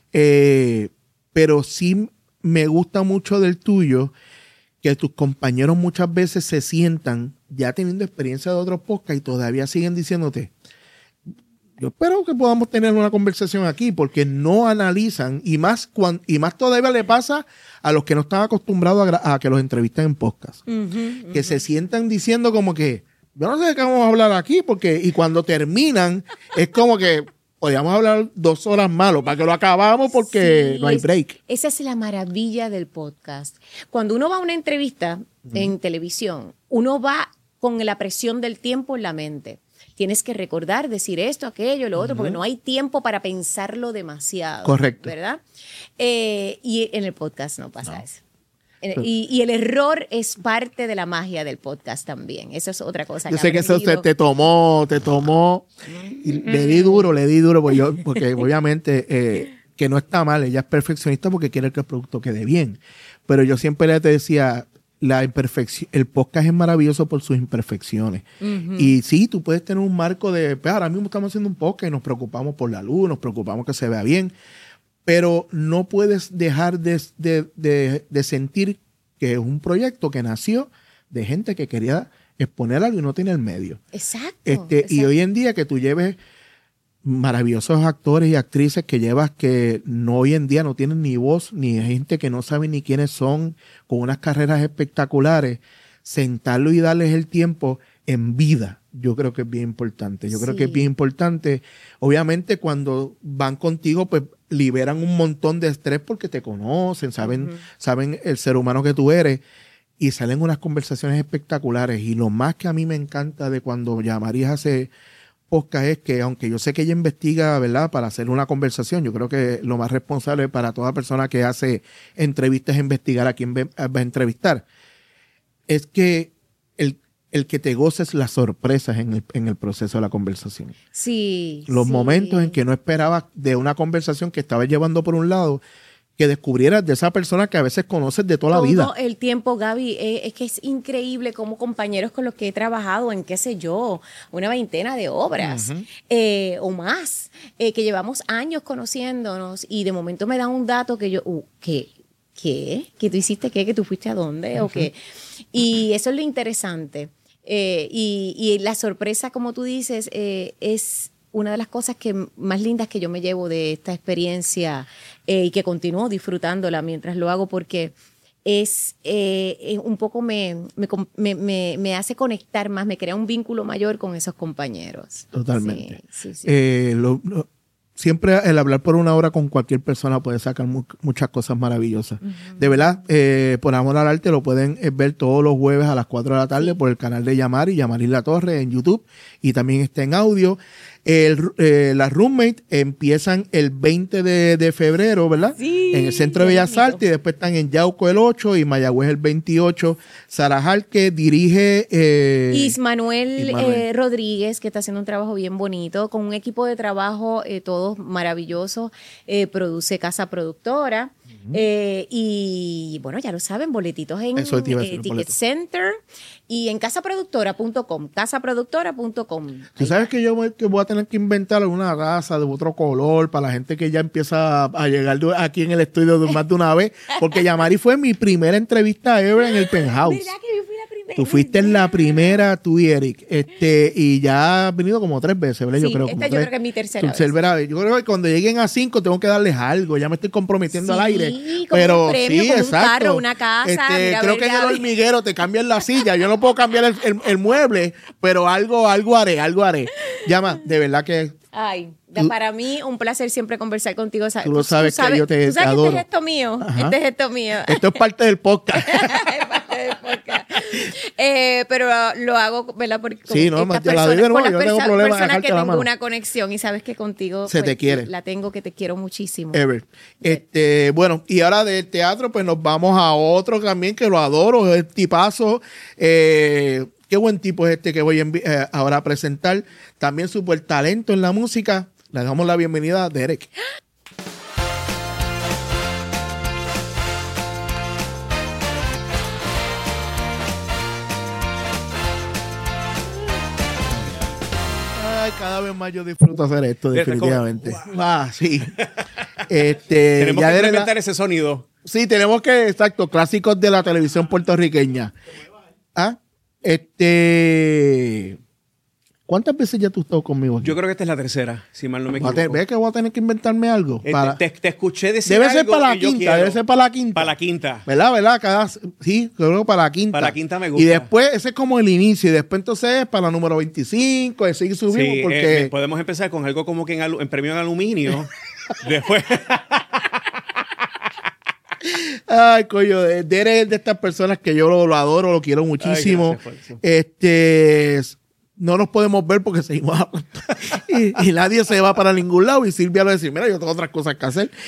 Pero sí me gusta mucho del tuyo que tus compañeros muchas veces se sientan ya teniendo experiencia de otros podcasts y todavía siguen diciéndote, yo espero que podamos tener una conversación aquí, porque no analizan, y más todavía le pasa a los que no están acostumbrados a que los entrevisten en podcast. Que se sientan diciendo como que, yo no sé de qué vamos a hablar aquí, y cuando terminan, es como que podríamos hablar 2 horas más, para que lo acabamos porque no hay break. Esa es la maravilla del podcast. Cuando uno va a una entrevista en televisión, uno va con la presión del tiempo en la mente. Tienes que recordar, decir esto, aquello, lo otro, porque no hay tiempo para pensarlo demasiado. Correcto. ¿Verdad? Y en el podcast no pasa eso. Y el error es parte de la magia del podcast también. Eso es otra cosa. Yo sé que eso te tomó. Y le di duro, porque obviamente que no está mal. Ella es perfeccionista porque quiere que el producto quede bien. Pero yo siempre te decía, el podcast es maravilloso por sus imperfecciones. Y sí, tú puedes tener un marco de, pues ahora mismo estamos haciendo un podcast y nos preocupamos por la luz, nos preocupamos que se vea bien, pero no puedes dejar de sentir que es un proyecto que nació de gente que quería exponer algo y no tiene el medio. Exacto. Y hoy en día que tú lleves maravillosos actores y actrices que no hoy en día no tienen ni voz, ni gente que no sabe ni quiénes son, con unas carreras espectaculares, sentarlo y darles el tiempo en vida, yo creo que es bien importante. Creo que es bien importante. Obviamente cuando van contigo, pues liberan un montón de estrés porque te conocen, saben el ser humano que tú eres, y salen unas conversaciones espectaculares. Y lo más que a mí me encanta de cuando Yamaris hace podcast es que, aunque yo sé que ella investiga, ¿verdad?, para hacer una conversación, yo creo que lo más responsable para toda persona que hace entrevistas es investigar a quién va a entrevistar. Es que el que te goces las sorpresas en el proceso de la conversación. Sí. Los momentos en que no esperabas de una conversación que estabas llevando por un lado que descubrieras de esa persona que a veces conoces de toda la vida. Todo el tiempo, Gaby, es que es increíble como compañeros con los que he trabajado en, qué sé yo, una veintena de obras o más, que llevamos años conociéndonos y de momento me dan un dato que yo, ¿qué? ¿Que tú hiciste qué? ¿Que tú fuiste a dónde? ¿O qué? Y eso es lo interesante. Y la sorpresa, como tú dices, es una de las cosas más lindas que yo me llevo de esta experiencia y que continúo disfrutándola mientras lo hago porque es un poco me hace conectar más, me crea un vínculo mayor con esos compañeros. Totalmente. Sí. Siempre el hablar por una hora con cualquier persona puede sacar muchas cosas maravillosas. De verdad, por amor al arte lo pueden ver todos los jueves a las 4 de la tarde por el canal de Yamari La Torre en YouTube y también está en audio. Las Roommates empiezan el 20 de febrero, ¿verdad? Sí, en el Centro de Bellas Artes y después están en Yauco el 8 y Mayagüez el 28. Sara Jarque dirige... Ismanuel Rodríguez, que está haciendo un trabajo bien bonito, con un equipo de trabajo todos maravillosos, produce Casa Productora. Y bueno, ya lo saben, boletitos en Ticket Center y en casaproductora.com. Tú sabes que yo voy a tener que inventar alguna raza de otro color para la gente que ya empieza a llegar aquí en el estudio de más de una vez, porque Yamari fue mi primera entrevista ever en el Penthouse. ¿Verdad que yo fui la primera? Tú fuiste la primera, tú y Eric, y ya has venido como 3 veces, ¿verdad? Sí, yo creo que es mi tercera vez. Yo creo que cuando lleguen a 5 tengo que darles algo, ya me estoy comprometiendo al aire. Como pero un premio, sí, como exacto. un carro, una casa. Creo que en el hormiguero te cambian la silla. Yo no puedo cambiar el mueble, pero algo haré. Llama, de verdad que... Ay, para mí un placer siempre conversar contigo. Tú lo sabes que yo te adoro. Este es esto mío. Este es esto mío. Esto es parte del podcast. Es parte del podcast. Pero lo hago, ¿verdad? Porque sí, no, yo la digo, no, yo no tengo problema personas que tengo una conexión y sabes que contigo se te quiere. La tengo, que te quiero muchísimo. Ever. Bueno, y ahora del teatro, pues nos vamos a otro también que lo adoro, es tipazo. Qué buen tipo es este que voy ahora a presentar. También súper talento en la música. Le damos la bienvenida a Derek. Ay, cada vez más yo disfruto hacer esto, definitivamente. Sí. Tenemos que implementar ese sonido. Sí, tenemos que, exacto, clásicos de la televisión puertorriqueña. ¿Cuántas veces ya tú has estado conmigo aquí? Yo creo que esta es la tercera, si mal no me equivoco. ¿Ves que voy a tener que inventarme algo? Te escuché decir debe algo ser para la que yo quinta, quiero. debe ser para la quinta. Para la quinta. ¿Verdad? Sí, creo que para la quinta. Para la quinta me gusta. Y después, ese es como el inicio. Y después entonces es para la número 25. Así subimos Sí, porque... podemos empezar con algo como que en premio en aluminio. Después... Ay, coño, Derek es de estas personas que yo lo adoro, lo quiero muchísimo. Ay, no nos podemos ver porque seguimos hablando. y nadie se va para ningún lado. Y Silvia lo dice, mira, yo tengo otras cosas que hacer.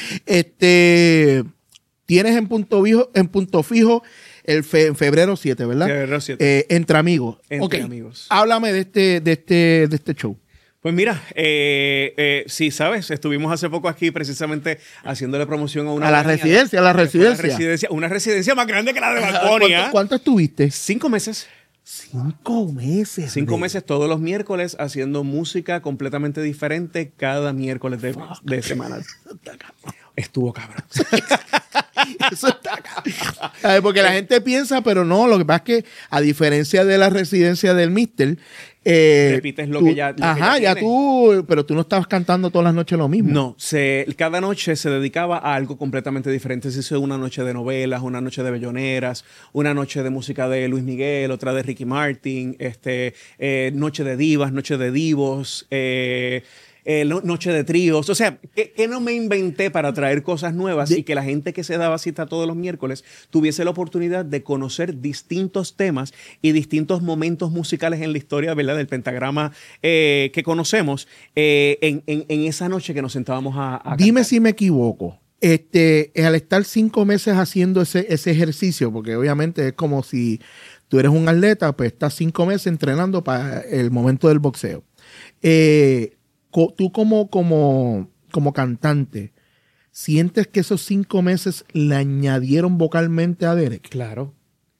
Tienes en punto fijo en febrero 7, ¿verdad? Febrero 7. Entre amigos. Entre amigos. Háblame de este show. Pues mira, sí, ¿sabes? Estuvimos hace poco aquí precisamente haciéndole promoción a la residencia. Una residencia más grande que la de Balconia. ¿Cuánto estuviste? 5 meses. 5 meses. 5 meses todos los miércoles haciendo música completamente diferente cada miércoles de semana. Estuvo cabrón. Eso está cabrón. Porque la gente piensa, pero no, lo que pasa es que a diferencia de la residencia del Mister, repites lo que ya pero tú no estabas cantando todas las noches lo mismo. No, cada noche se dedicaba a algo completamente diferente. Se hizo una noche de novelas, una noche de belloneras, una noche de música de Luis Miguel, otra de Ricky Martin, noche de divas, noche de divos, noche de tríos. O sea, que no me inventé para traer cosas nuevas y que la gente que se daba cita todos los miércoles tuviese la oportunidad de conocer distintos temas y distintos momentos musicales en la historia, ¿verdad?, del pentagrama que conocemos en esa noche que nos sentábamos a Dime cantar. si me equivoco. Al estar 5 meses haciendo ese ejercicio, porque obviamente es como si tú eres un atleta, pues estás 5 meses entrenando para el momento del boxeo. Tú como cantante, ¿sientes que esos 5 meses le añadieron vocalmente a Derek? Claro.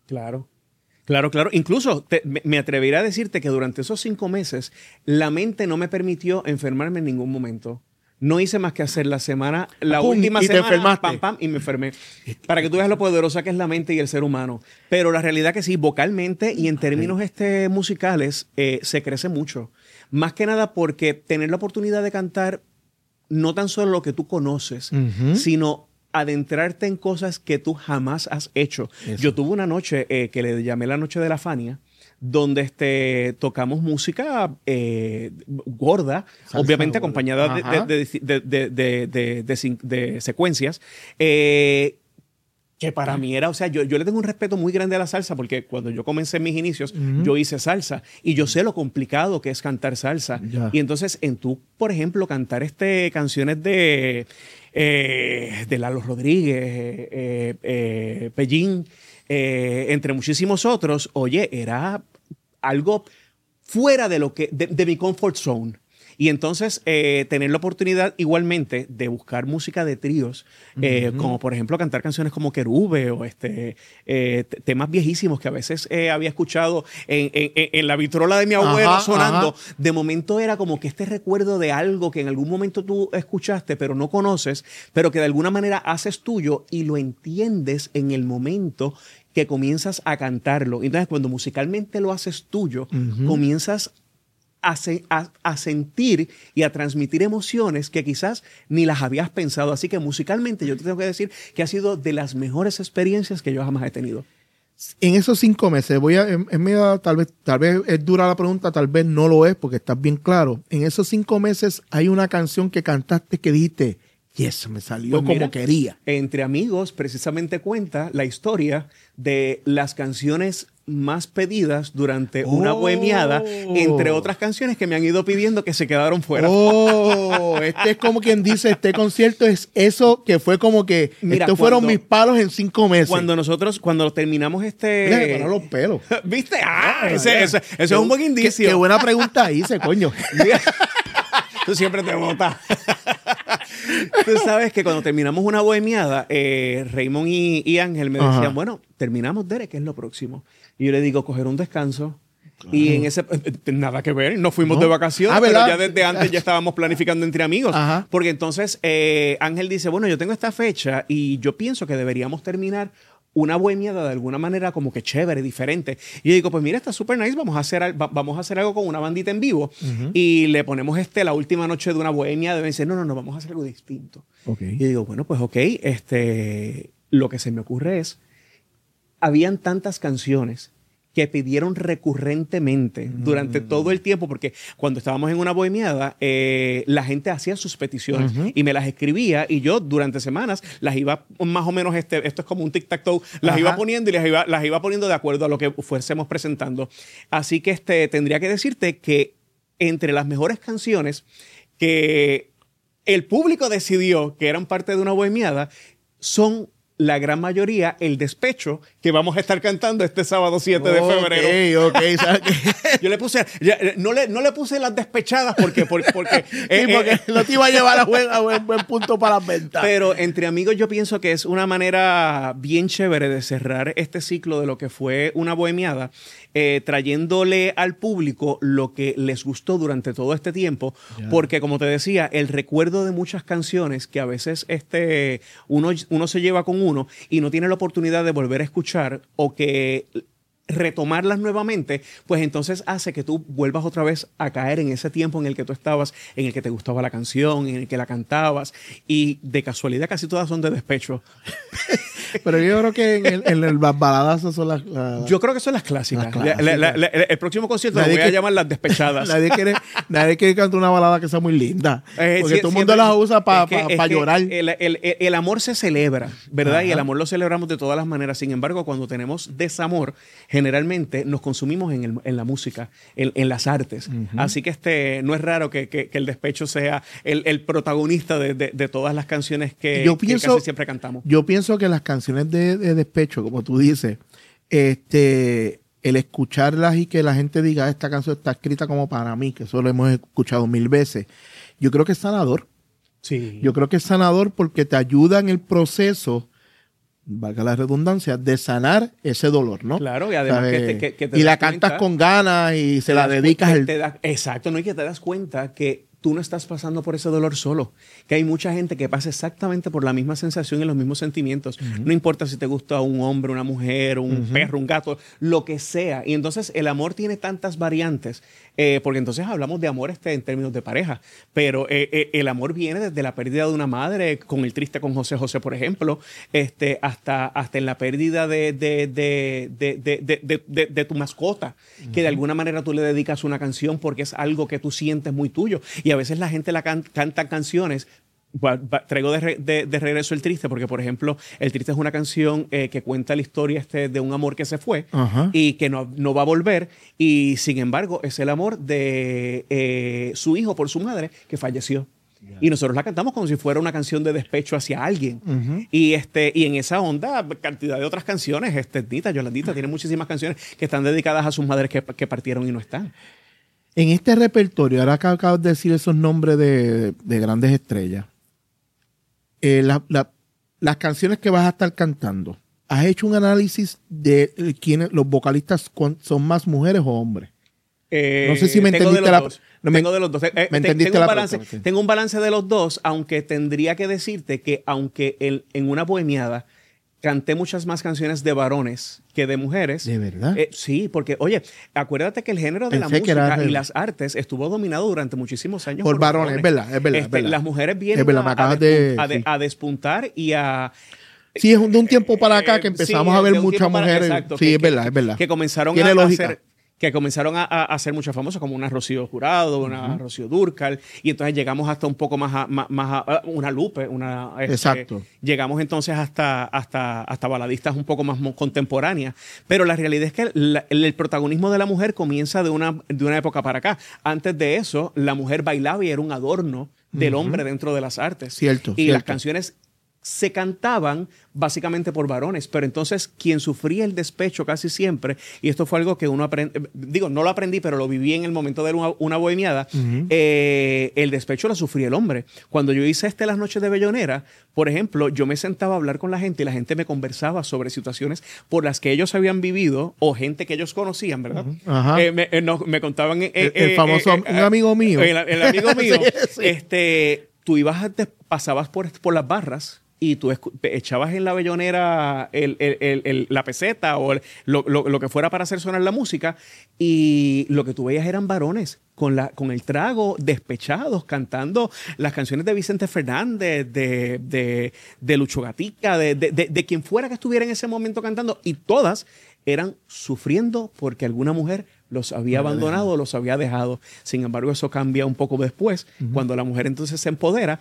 Incluso me atrevería a decirte que durante esos 5 meses la mente no me permitió enfermarme en ningún momento. No hice más que hacer la última semana, y me enfermé. Para que tú veas lo poderosa que es la mente y el ser humano. Pero la realidad que sí, vocalmente y en términos musicales, se crece mucho. Más que nada porque tener la oportunidad de cantar no tan solo lo que tú conoces, sino adentrarte en cosas que tú jamás has hecho. Eso. Yo tuve una noche que le llamé la noche de la Fania, donde tocamos música gorda, salsa, obviamente acompañada de secuencias, que para mí era, o sea, yo le tengo un respeto muy grande a la salsa porque cuando yo comencé mis inicios, yo hice salsa y yo sé lo complicado que es cantar salsa. Y entonces, tú, por ejemplo, cantar canciones de Lalo Rodríguez, Pellín, entre muchísimos otros, oye, era algo fuera de mi comfort zone. Y entonces tener la oportunidad igualmente de buscar música de tríos, como por ejemplo cantar canciones como Querube o temas viejísimos que a veces había escuchado en la vitrola de mi abuelo sonando. De momento era como que este recuerdo de algo que en algún momento tú escuchaste pero no conoces, pero que de alguna manera haces tuyo y lo entiendes en el momento que comienzas a cantarlo. Entonces cuando musicalmente lo haces tuyo, comienzas a sentir y a transmitir emociones que quizás ni las habías pensado. Así que musicalmente yo te tengo que decir que ha sido de las mejores experiencias que yo jamás he tenido. En esos 5 meses, tal vez es dura la pregunta, tal vez no lo es porque estás bien claro. En esos 5 meses hay una canción que cantaste que dijiste, yes, me salió pues como quería. Entre Amigos precisamente cuenta la historia de las canciones más pedidas durante una bohemiada, entre otras canciones que me han ido pidiendo que se quedaron fuera. Este es como quien dice, este concierto es eso que fue como que estos fueron mis palos en 5 meses. Cuando terminamos Mira que para los pelos. ¿Viste? Eso es un buen indicio. Qué buena pregunta hice, coño. Tú siempre te botas. Tú sabes que cuando terminamos una bohemiada, Raymond y Ángel me decían, bueno, terminamos, Derek, ¿qué es lo próximo? Y yo le digo, coger un descanso. Claro. Y en ese, nada que ver, nos fuimos de vacaciones, pero ya desde antes ya estábamos planificando entre amigos. Porque entonces Ángel dice, bueno, yo tengo esta fecha y yo pienso que deberíamos terminar una bohemiada de alguna manera como que chévere, diferente. Y yo digo, pues mira, está súper nice, vamos a hacer algo con una bandita en vivo. Y le ponemos la última noche de una bohemiada. Y me dice, no, vamos a hacer algo distinto. Y yo digo, bueno, pues lo que se me ocurre es, habían tantas canciones que pidieron recurrentemente durante todo el tiempo, porque cuando estábamos en una bohemiada, la gente hacía sus peticiones y me las escribía y yo durante semanas las iba más o menos, esto es como un tic-tac-toe, las iba poniendo y las iba poniendo de acuerdo a lo que fuésemos presentando. Así que tendría que decirte que entre las mejores canciones que el público decidió que eran parte de una bohemiada son la gran mayoría el despecho que vamos a estar cantando este sábado 7 de febrero. Yo le puse, no le puse las despechadas porque no te iba a llevar a buen punto para las ventas. Pero entre amigos yo pienso que es una manera bien chévere de cerrar este ciclo de lo que fue una bohemiada, trayéndole al público lo que les gustó durante todo este tiempo, porque como te decía, el recuerdo de muchas canciones que a veces uno se lleva con uno y no tiene la oportunidad de volver a escuchar o que retomarlas nuevamente, pues entonces hace que tú vuelvas otra vez a caer en ese tiempo en el que tú estabas, en el que te gustaba la canción, en el que la cantabas, y de casualidad casi todas son de despecho. Pero yo creo que en las baladas son las... Yo creo que son las clásicas. El próximo concierto lo voy a llamar las despechadas. Nadie quiere cantar una balada que sea muy linda. Porque todo el mundo las usa para llorar. El amor se celebra, ¿verdad? Y el amor lo celebramos de todas las maneras. Sin embargo, cuando tenemos desamor, generalmente nos consumimos en la música, en las artes. Así que no es raro que el despecho sea el protagonista de todas las canciones que casi siempre cantamos. Yo pienso que las canciones de despecho, como tú dices, el escucharlas y que la gente diga esta canción está escrita como para mí, que eso lo hemos escuchado 1000 veces, yo creo que es sanador. Sí. Yo creo que es sanador porque te ayuda en el proceso, valga la redundancia, de sanar ese dolor, ¿no? Claro, y además que te y das la cantas cuenta, con ganas y se la dedicas. Exacto, ¿no? Y que te das cuenta que tú no estás pasando por ese dolor solo, que hay mucha gente que pasa exactamente por la misma sensación y los mismos sentimientos. No importa si te gusta un hombre, una mujer, un perro, un gato, lo que sea. Y entonces el amor tiene tantas variantes, porque entonces hablamos de amor en términos de pareja, pero el amor viene desde la pérdida de una madre, con el triste con José José, por ejemplo, hasta en la pérdida de tu mascota, que de alguna manera tú le dedicas una canción porque es algo que tú sientes muy tuyo. Y a veces la gente canta canciones. Traigo de regreso El Triste, porque, por ejemplo, El Triste es una canción que cuenta la historia de un amor que se fue y que no va a volver. Y, sin embargo, es el amor de su hijo por su madre que falleció. Yeah. Y nosotros la cantamos como si fuera una canción de despecho hacia alguien. Y en esa onda, cantidad de otras canciones. Yolandita tiene muchísimas canciones que están dedicadas a sus madres que partieron y no están. En este repertorio, ahora que acabas de decir esos nombres de grandes estrellas, las canciones que vas a estar cantando, ¿has hecho un análisis de quiénes los vocalistas son más mujeres o hombres? No sé si me entendiste Tengo de los dos. ¿Me Tengo un balance de los dos, aunque tendría que decirte que aunque en una bohemiada canté muchas más canciones de varones que de mujeres. ¿De verdad? Sí, porque, oye, acuérdate que el género de la música y las artes estuvo dominado durante muchísimos años por varones. Es verdad. Las mujeres vienen a despuntar y a... Sí, es de un tiempo para acá que empezamos a ver muchas mujeres. Exacto, es verdad. Que comenzaron Tiene lógica. Que comenzaron a ser muchas famosas, como una Rocío Jurado, una Rocío Dúrcal, y entonces llegamos hasta un poco más a una Lupe, Exacto. Llegamos entonces hasta baladistas un poco más contemporáneas, pero la realidad es que el protagonismo de la mujer comienza de una época para acá. Antes de eso, la mujer bailaba y era un adorno del hombre dentro de las artes. Cierto. Las canciones se cantaban básicamente por varones, pero entonces quien sufría el despecho casi siempre, y esto fue algo que uno aprende, no lo aprendí, pero lo viví en el momento de una bohemiada, el despecho lo sufría el hombre. Cuando yo hice Las Noches de Bellonera, por ejemplo, yo me sentaba a hablar con la gente y la gente me conversaba sobre situaciones por las que ellos habían vivido o gente que ellos conocían, ¿verdad? Me contaban... el famoso un amigo mío. El amigo mío. Sí. Tú pasabas por las barras y tú echabas en la bellonera la peseta o lo que fuera para hacer sonar la música, y lo que tú veías eran varones con el trago, despechados, cantando las canciones de Vicente Fernández, de Lucho Gatica, de quien fuera que estuviera en ese momento cantando, y todas eran sufriendo porque alguna mujer los había abandonado o los había dejado. Sin embargo, eso cambia un poco después, cuando la mujer entonces se empodera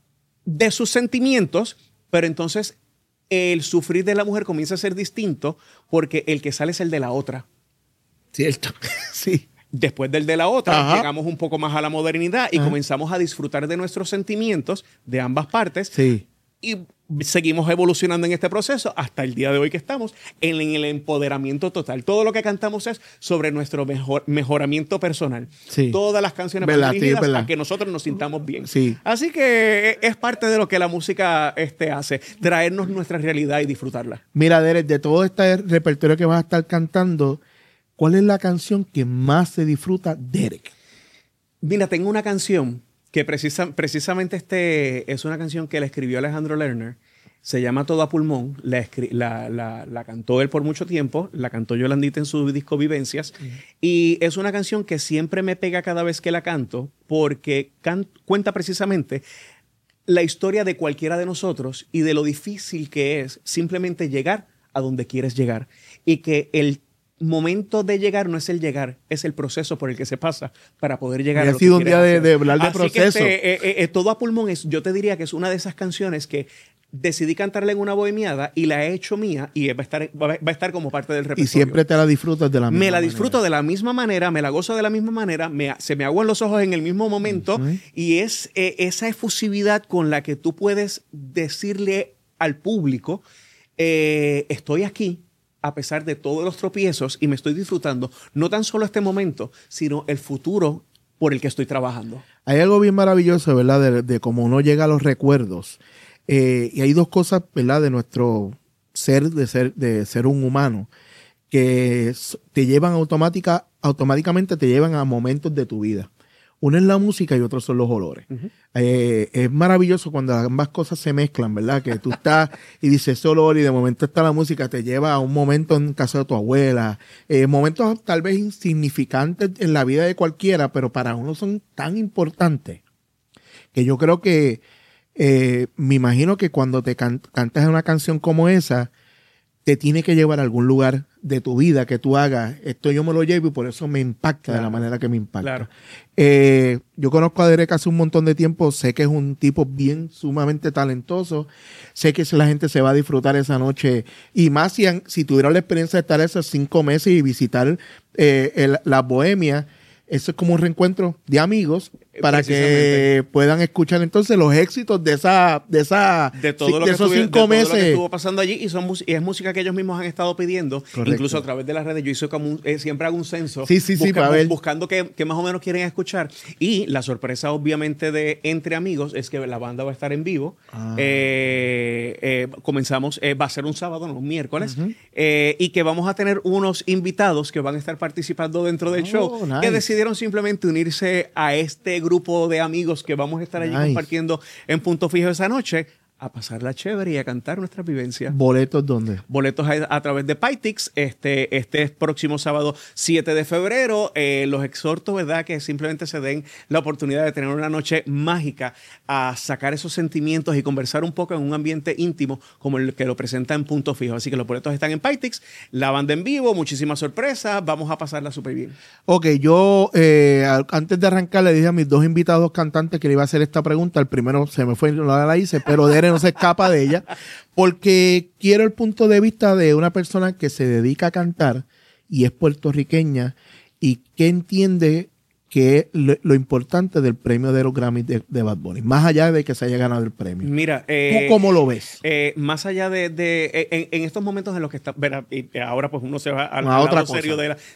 de sus sentimientos, pero entonces el sufrir de la mujer comienza a ser distinto porque el que sale es el de la otra. Cierto, sí. Después del de la otra, llegamos un poco más a la modernidad y comenzamos a disfrutar de nuestros sentimientos de ambas partes. Sí. Y seguimos evolucionando en este proceso hasta el día de hoy que estamos en el empoderamiento total. Todo lo que cantamos es sobre nuestro mejoramiento personal. Sí. Todas las canciones van dirigidas a que nosotros nos sintamos bien. Sí. Así que es parte de lo que la música hace, traernos nuestra realidad y disfrutarla. Mira, Derek, de todo este repertorio que vas a estar cantando, ¿cuál es la canción que más se disfruta, Derek? Mira, tengo una canción que precisamente es una canción que la escribió Alejandro Lerner. Se llama Todo a Pulmón. La cantó él por mucho tiempo. La cantó Yolandita en su disco Vivencias. Y es una canción que siempre me pega cada vez que la canto, porque cuenta precisamente la historia de cualquiera de nosotros y de lo difícil que es simplemente llegar a donde quieres llegar. Y que el momento de llegar no es el llegar, es el proceso por el que se pasa para poder llegar a lo que quieres hacer. Ha sido un día de hablar de proceso. Todo a Pulmón yo te diría que es una de esas canciones que decidí cantarla en una bohemiada y la he hecho mía y va a estar como parte del repertorio. Y siempre te la disfrutas de la misma manera. Me la disfruto de la misma manera, me la gozo de la misma manera, se me aguan los ojos en el mismo momento, y es esa efusividad con la que tú puedes decirle al público, estoy aquí a pesar de todos los tropiezos y me estoy disfrutando no tan solo este momento, sino el futuro por el que estoy trabajando. Hay algo bien maravilloso, ¿verdad? De cómo uno llega a los recuerdos. Y hay dos cosas, ¿verdad? De nuestro de ser un humano, que te llevan automáticamente te llevan a momentos de tu vida. Uno es la música y otro son los olores. Uh-huh. Es maravilloso cuando ambas cosas se mezclan, ¿verdad? Que tú estás y dices ese olor y de momento está la música, te lleva a un momento en casa de tu abuela. Momentos tal vez insignificantes en la vida de cualquiera, pero para uno son tan importantes que yo creo que me imagino que cuando te cantas una canción como esa, te tiene que llevar a algún lugar de tu vida que tú hagas. Esto yo me lo llevo y por eso me impacta de la manera que me impacta. Claro. Yo conozco a Derek hace un montón de tiempo. Sé que es un tipo bien sumamente talentoso. Sé que la gente se va a disfrutar esa noche. Y más si tuvieron la experiencia de estar esos 5 meses y visitar la Bohemia. Eso es como un reencuentro de amigos para que puedan escuchar entonces los éxitos de todo lo que esos 5 meses. Todo lo que estuvo pasando allí y es música que ellos mismos han estado pidiendo. Correcto. Incluso a través de las redes. Yo hice como siempre hago un censo buscando qué más o menos quieren escuchar. Y la sorpresa obviamente de Entre Amigos es que la banda va a estar en vivo. Comenzamos, va a ser un sábado, no un miércoles. Uh-huh. Y que vamos a tener unos invitados que van a estar participando dentro del show. Nice. Que decidieron simplemente unirse a este grupo de amigos que vamos a estar allí compartiendo en Punto Fijo esa noche, a pasarla chévere y a cantar nuestras vivencias. ¿Boletos dónde? Boletos a través de Pytix. Este próximo sábado 7 de febrero. Los exhorto, ¿verdad?, que simplemente se den la oportunidad de tener una noche mágica, a sacar esos sentimientos y conversar un poco en un ambiente íntimo como el que lo presenta en Punto Fijo. Así que los boletos están en Pytix, la banda en vivo, muchísimas sorpresas, vamos a pasarla súper bien. Ok, yo antes de arrancar le dije a mis 2 invitados cantantes que le iba a hacer esta pregunta. El primero se me fue y no la hice, pero Derek no se escapa de ella, porque quiero el punto de vista de una persona que se dedica a cantar y es puertorriqueña y que entiende que es lo importante del premio de los Grammy de Bad Bunny, más allá de que se haya ganado el premio. Mira, ¿tú cómo lo ves? Más allá en estos momentos en los que está, y ahora pues uno se va al lado serio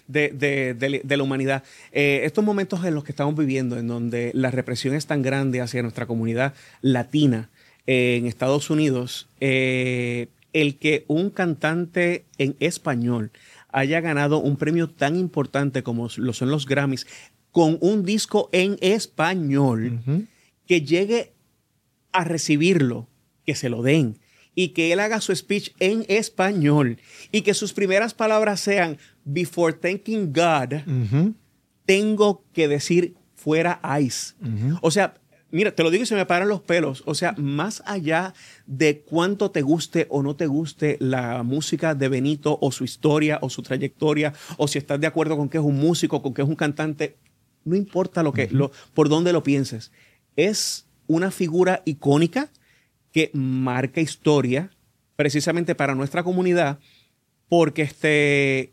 de la humanidad. Estos momentos en los que estamos viviendo, en donde la represión es tan grande hacia nuestra comunidad latina, en Estados Unidos, el que un cantante en español haya ganado un premio tan importante como lo son los Grammys, con un disco en español, uh-huh, que llegue a recibirlo, que se lo den, y que él haga su speech en español, y que sus primeras palabras sean, "Before thanking God, uh-huh, tengo que decir fuera ICE". Uh-huh. O sea, mira, te lo digo y se me paran los pelos. O sea, más allá de cuánto te guste o no te guste la música de Benito o su historia o su trayectoria, o si estás de acuerdo con que es un músico, con que es un cantante, no importa por dónde lo pienses. Es una figura icónica que marca historia precisamente para nuestra comunidad, porque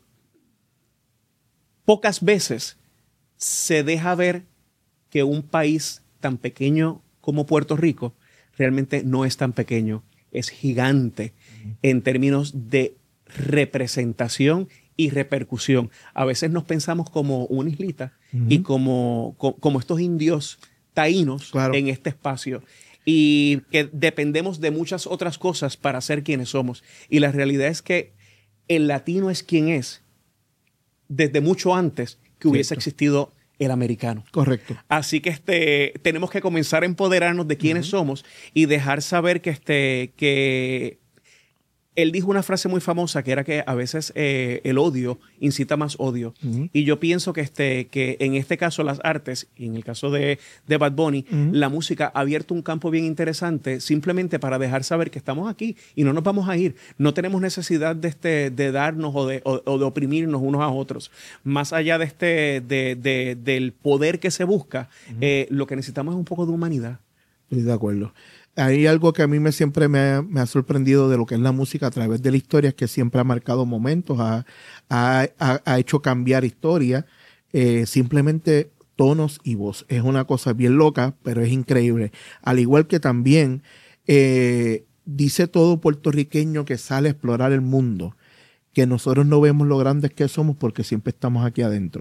pocas veces se deja ver que un país tan pequeño como Puerto Rico realmente no es tan pequeño, es gigante en términos de representación y repercusión. A veces nos pensamos como una islita, uh-huh, y como estos indios taínos, claro, en este espacio, y que dependemos de muchas otras cosas para ser quienes somos. Y la realidad es que el latino es quien es desde mucho antes que hubiese existido el americano. Correcto. Así que tenemos que comenzar a empoderarnos de quiénes, uh-huh, somos, y dejar saber que él dijo una frase muy famosa que era que a veces el odio incita más odio. Uh-huh. Y yo pienso que en este caso las artes, y en el caso de Bad Bunny, uh-huh, la música ha abierto un campo bien interesante simplemente para dejar saber que estamos aquí y no nos vamos a ir. No tenemos necesidad de darnos o de oprimirnos unos a otros. Más allá del poder que se busca, uh-huh, lo que necesitamos es un poco de humanidad. Estoy de acuerdo. Hay algo que a mí siempre me ha sorprendido de lo que es la música a través de la historia, es que siempre ha marcado momentos, ha hecho cambiar historia, simplemente tonos y voz. Es una cosa bien loca, pero es increíble. Al igual que también dice todo puertorriqueño que sale a explorar el mundo, que nosotros no vemos lo grandes que somos porque siempre estamos aquí adentro.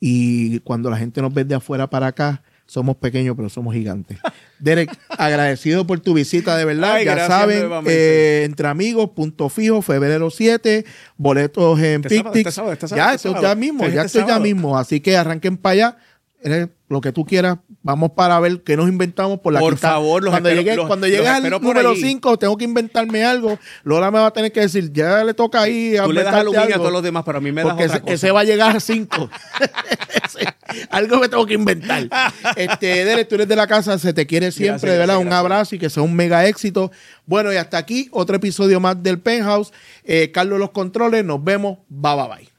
y cuando la gente nos ve de afuera para acá, somos pequeños, pero somos gigantes. Derek, agradecido por tu visita, de verdad. Ay, ya saben, Entre Amigos, punto fijo, febrero 7, boletos en Pictix. Ya estoy ya mismo. Así que arranquen para allá. Lo que tú quieras, vamos para ver qué nos inventamos por la Por quinta. favor, cuando llegues al número 5, tengo que inventarme algo. Lola me va a tener que decir, ya le toca ahí a tú le das aluminio a todos los demás, pero a mí me das otra cosa. Ese va a llegar a 5. Algo me tengo que inventar. Derek, tú eres de la casa, se te quiere siempre, gracias, de verdad. Gracias. Un abrazo y que sea un mega éxito. Bueno, y hasta aquí otro episodio más del Penthouse. Carlos los controles, nos vemos. Bye.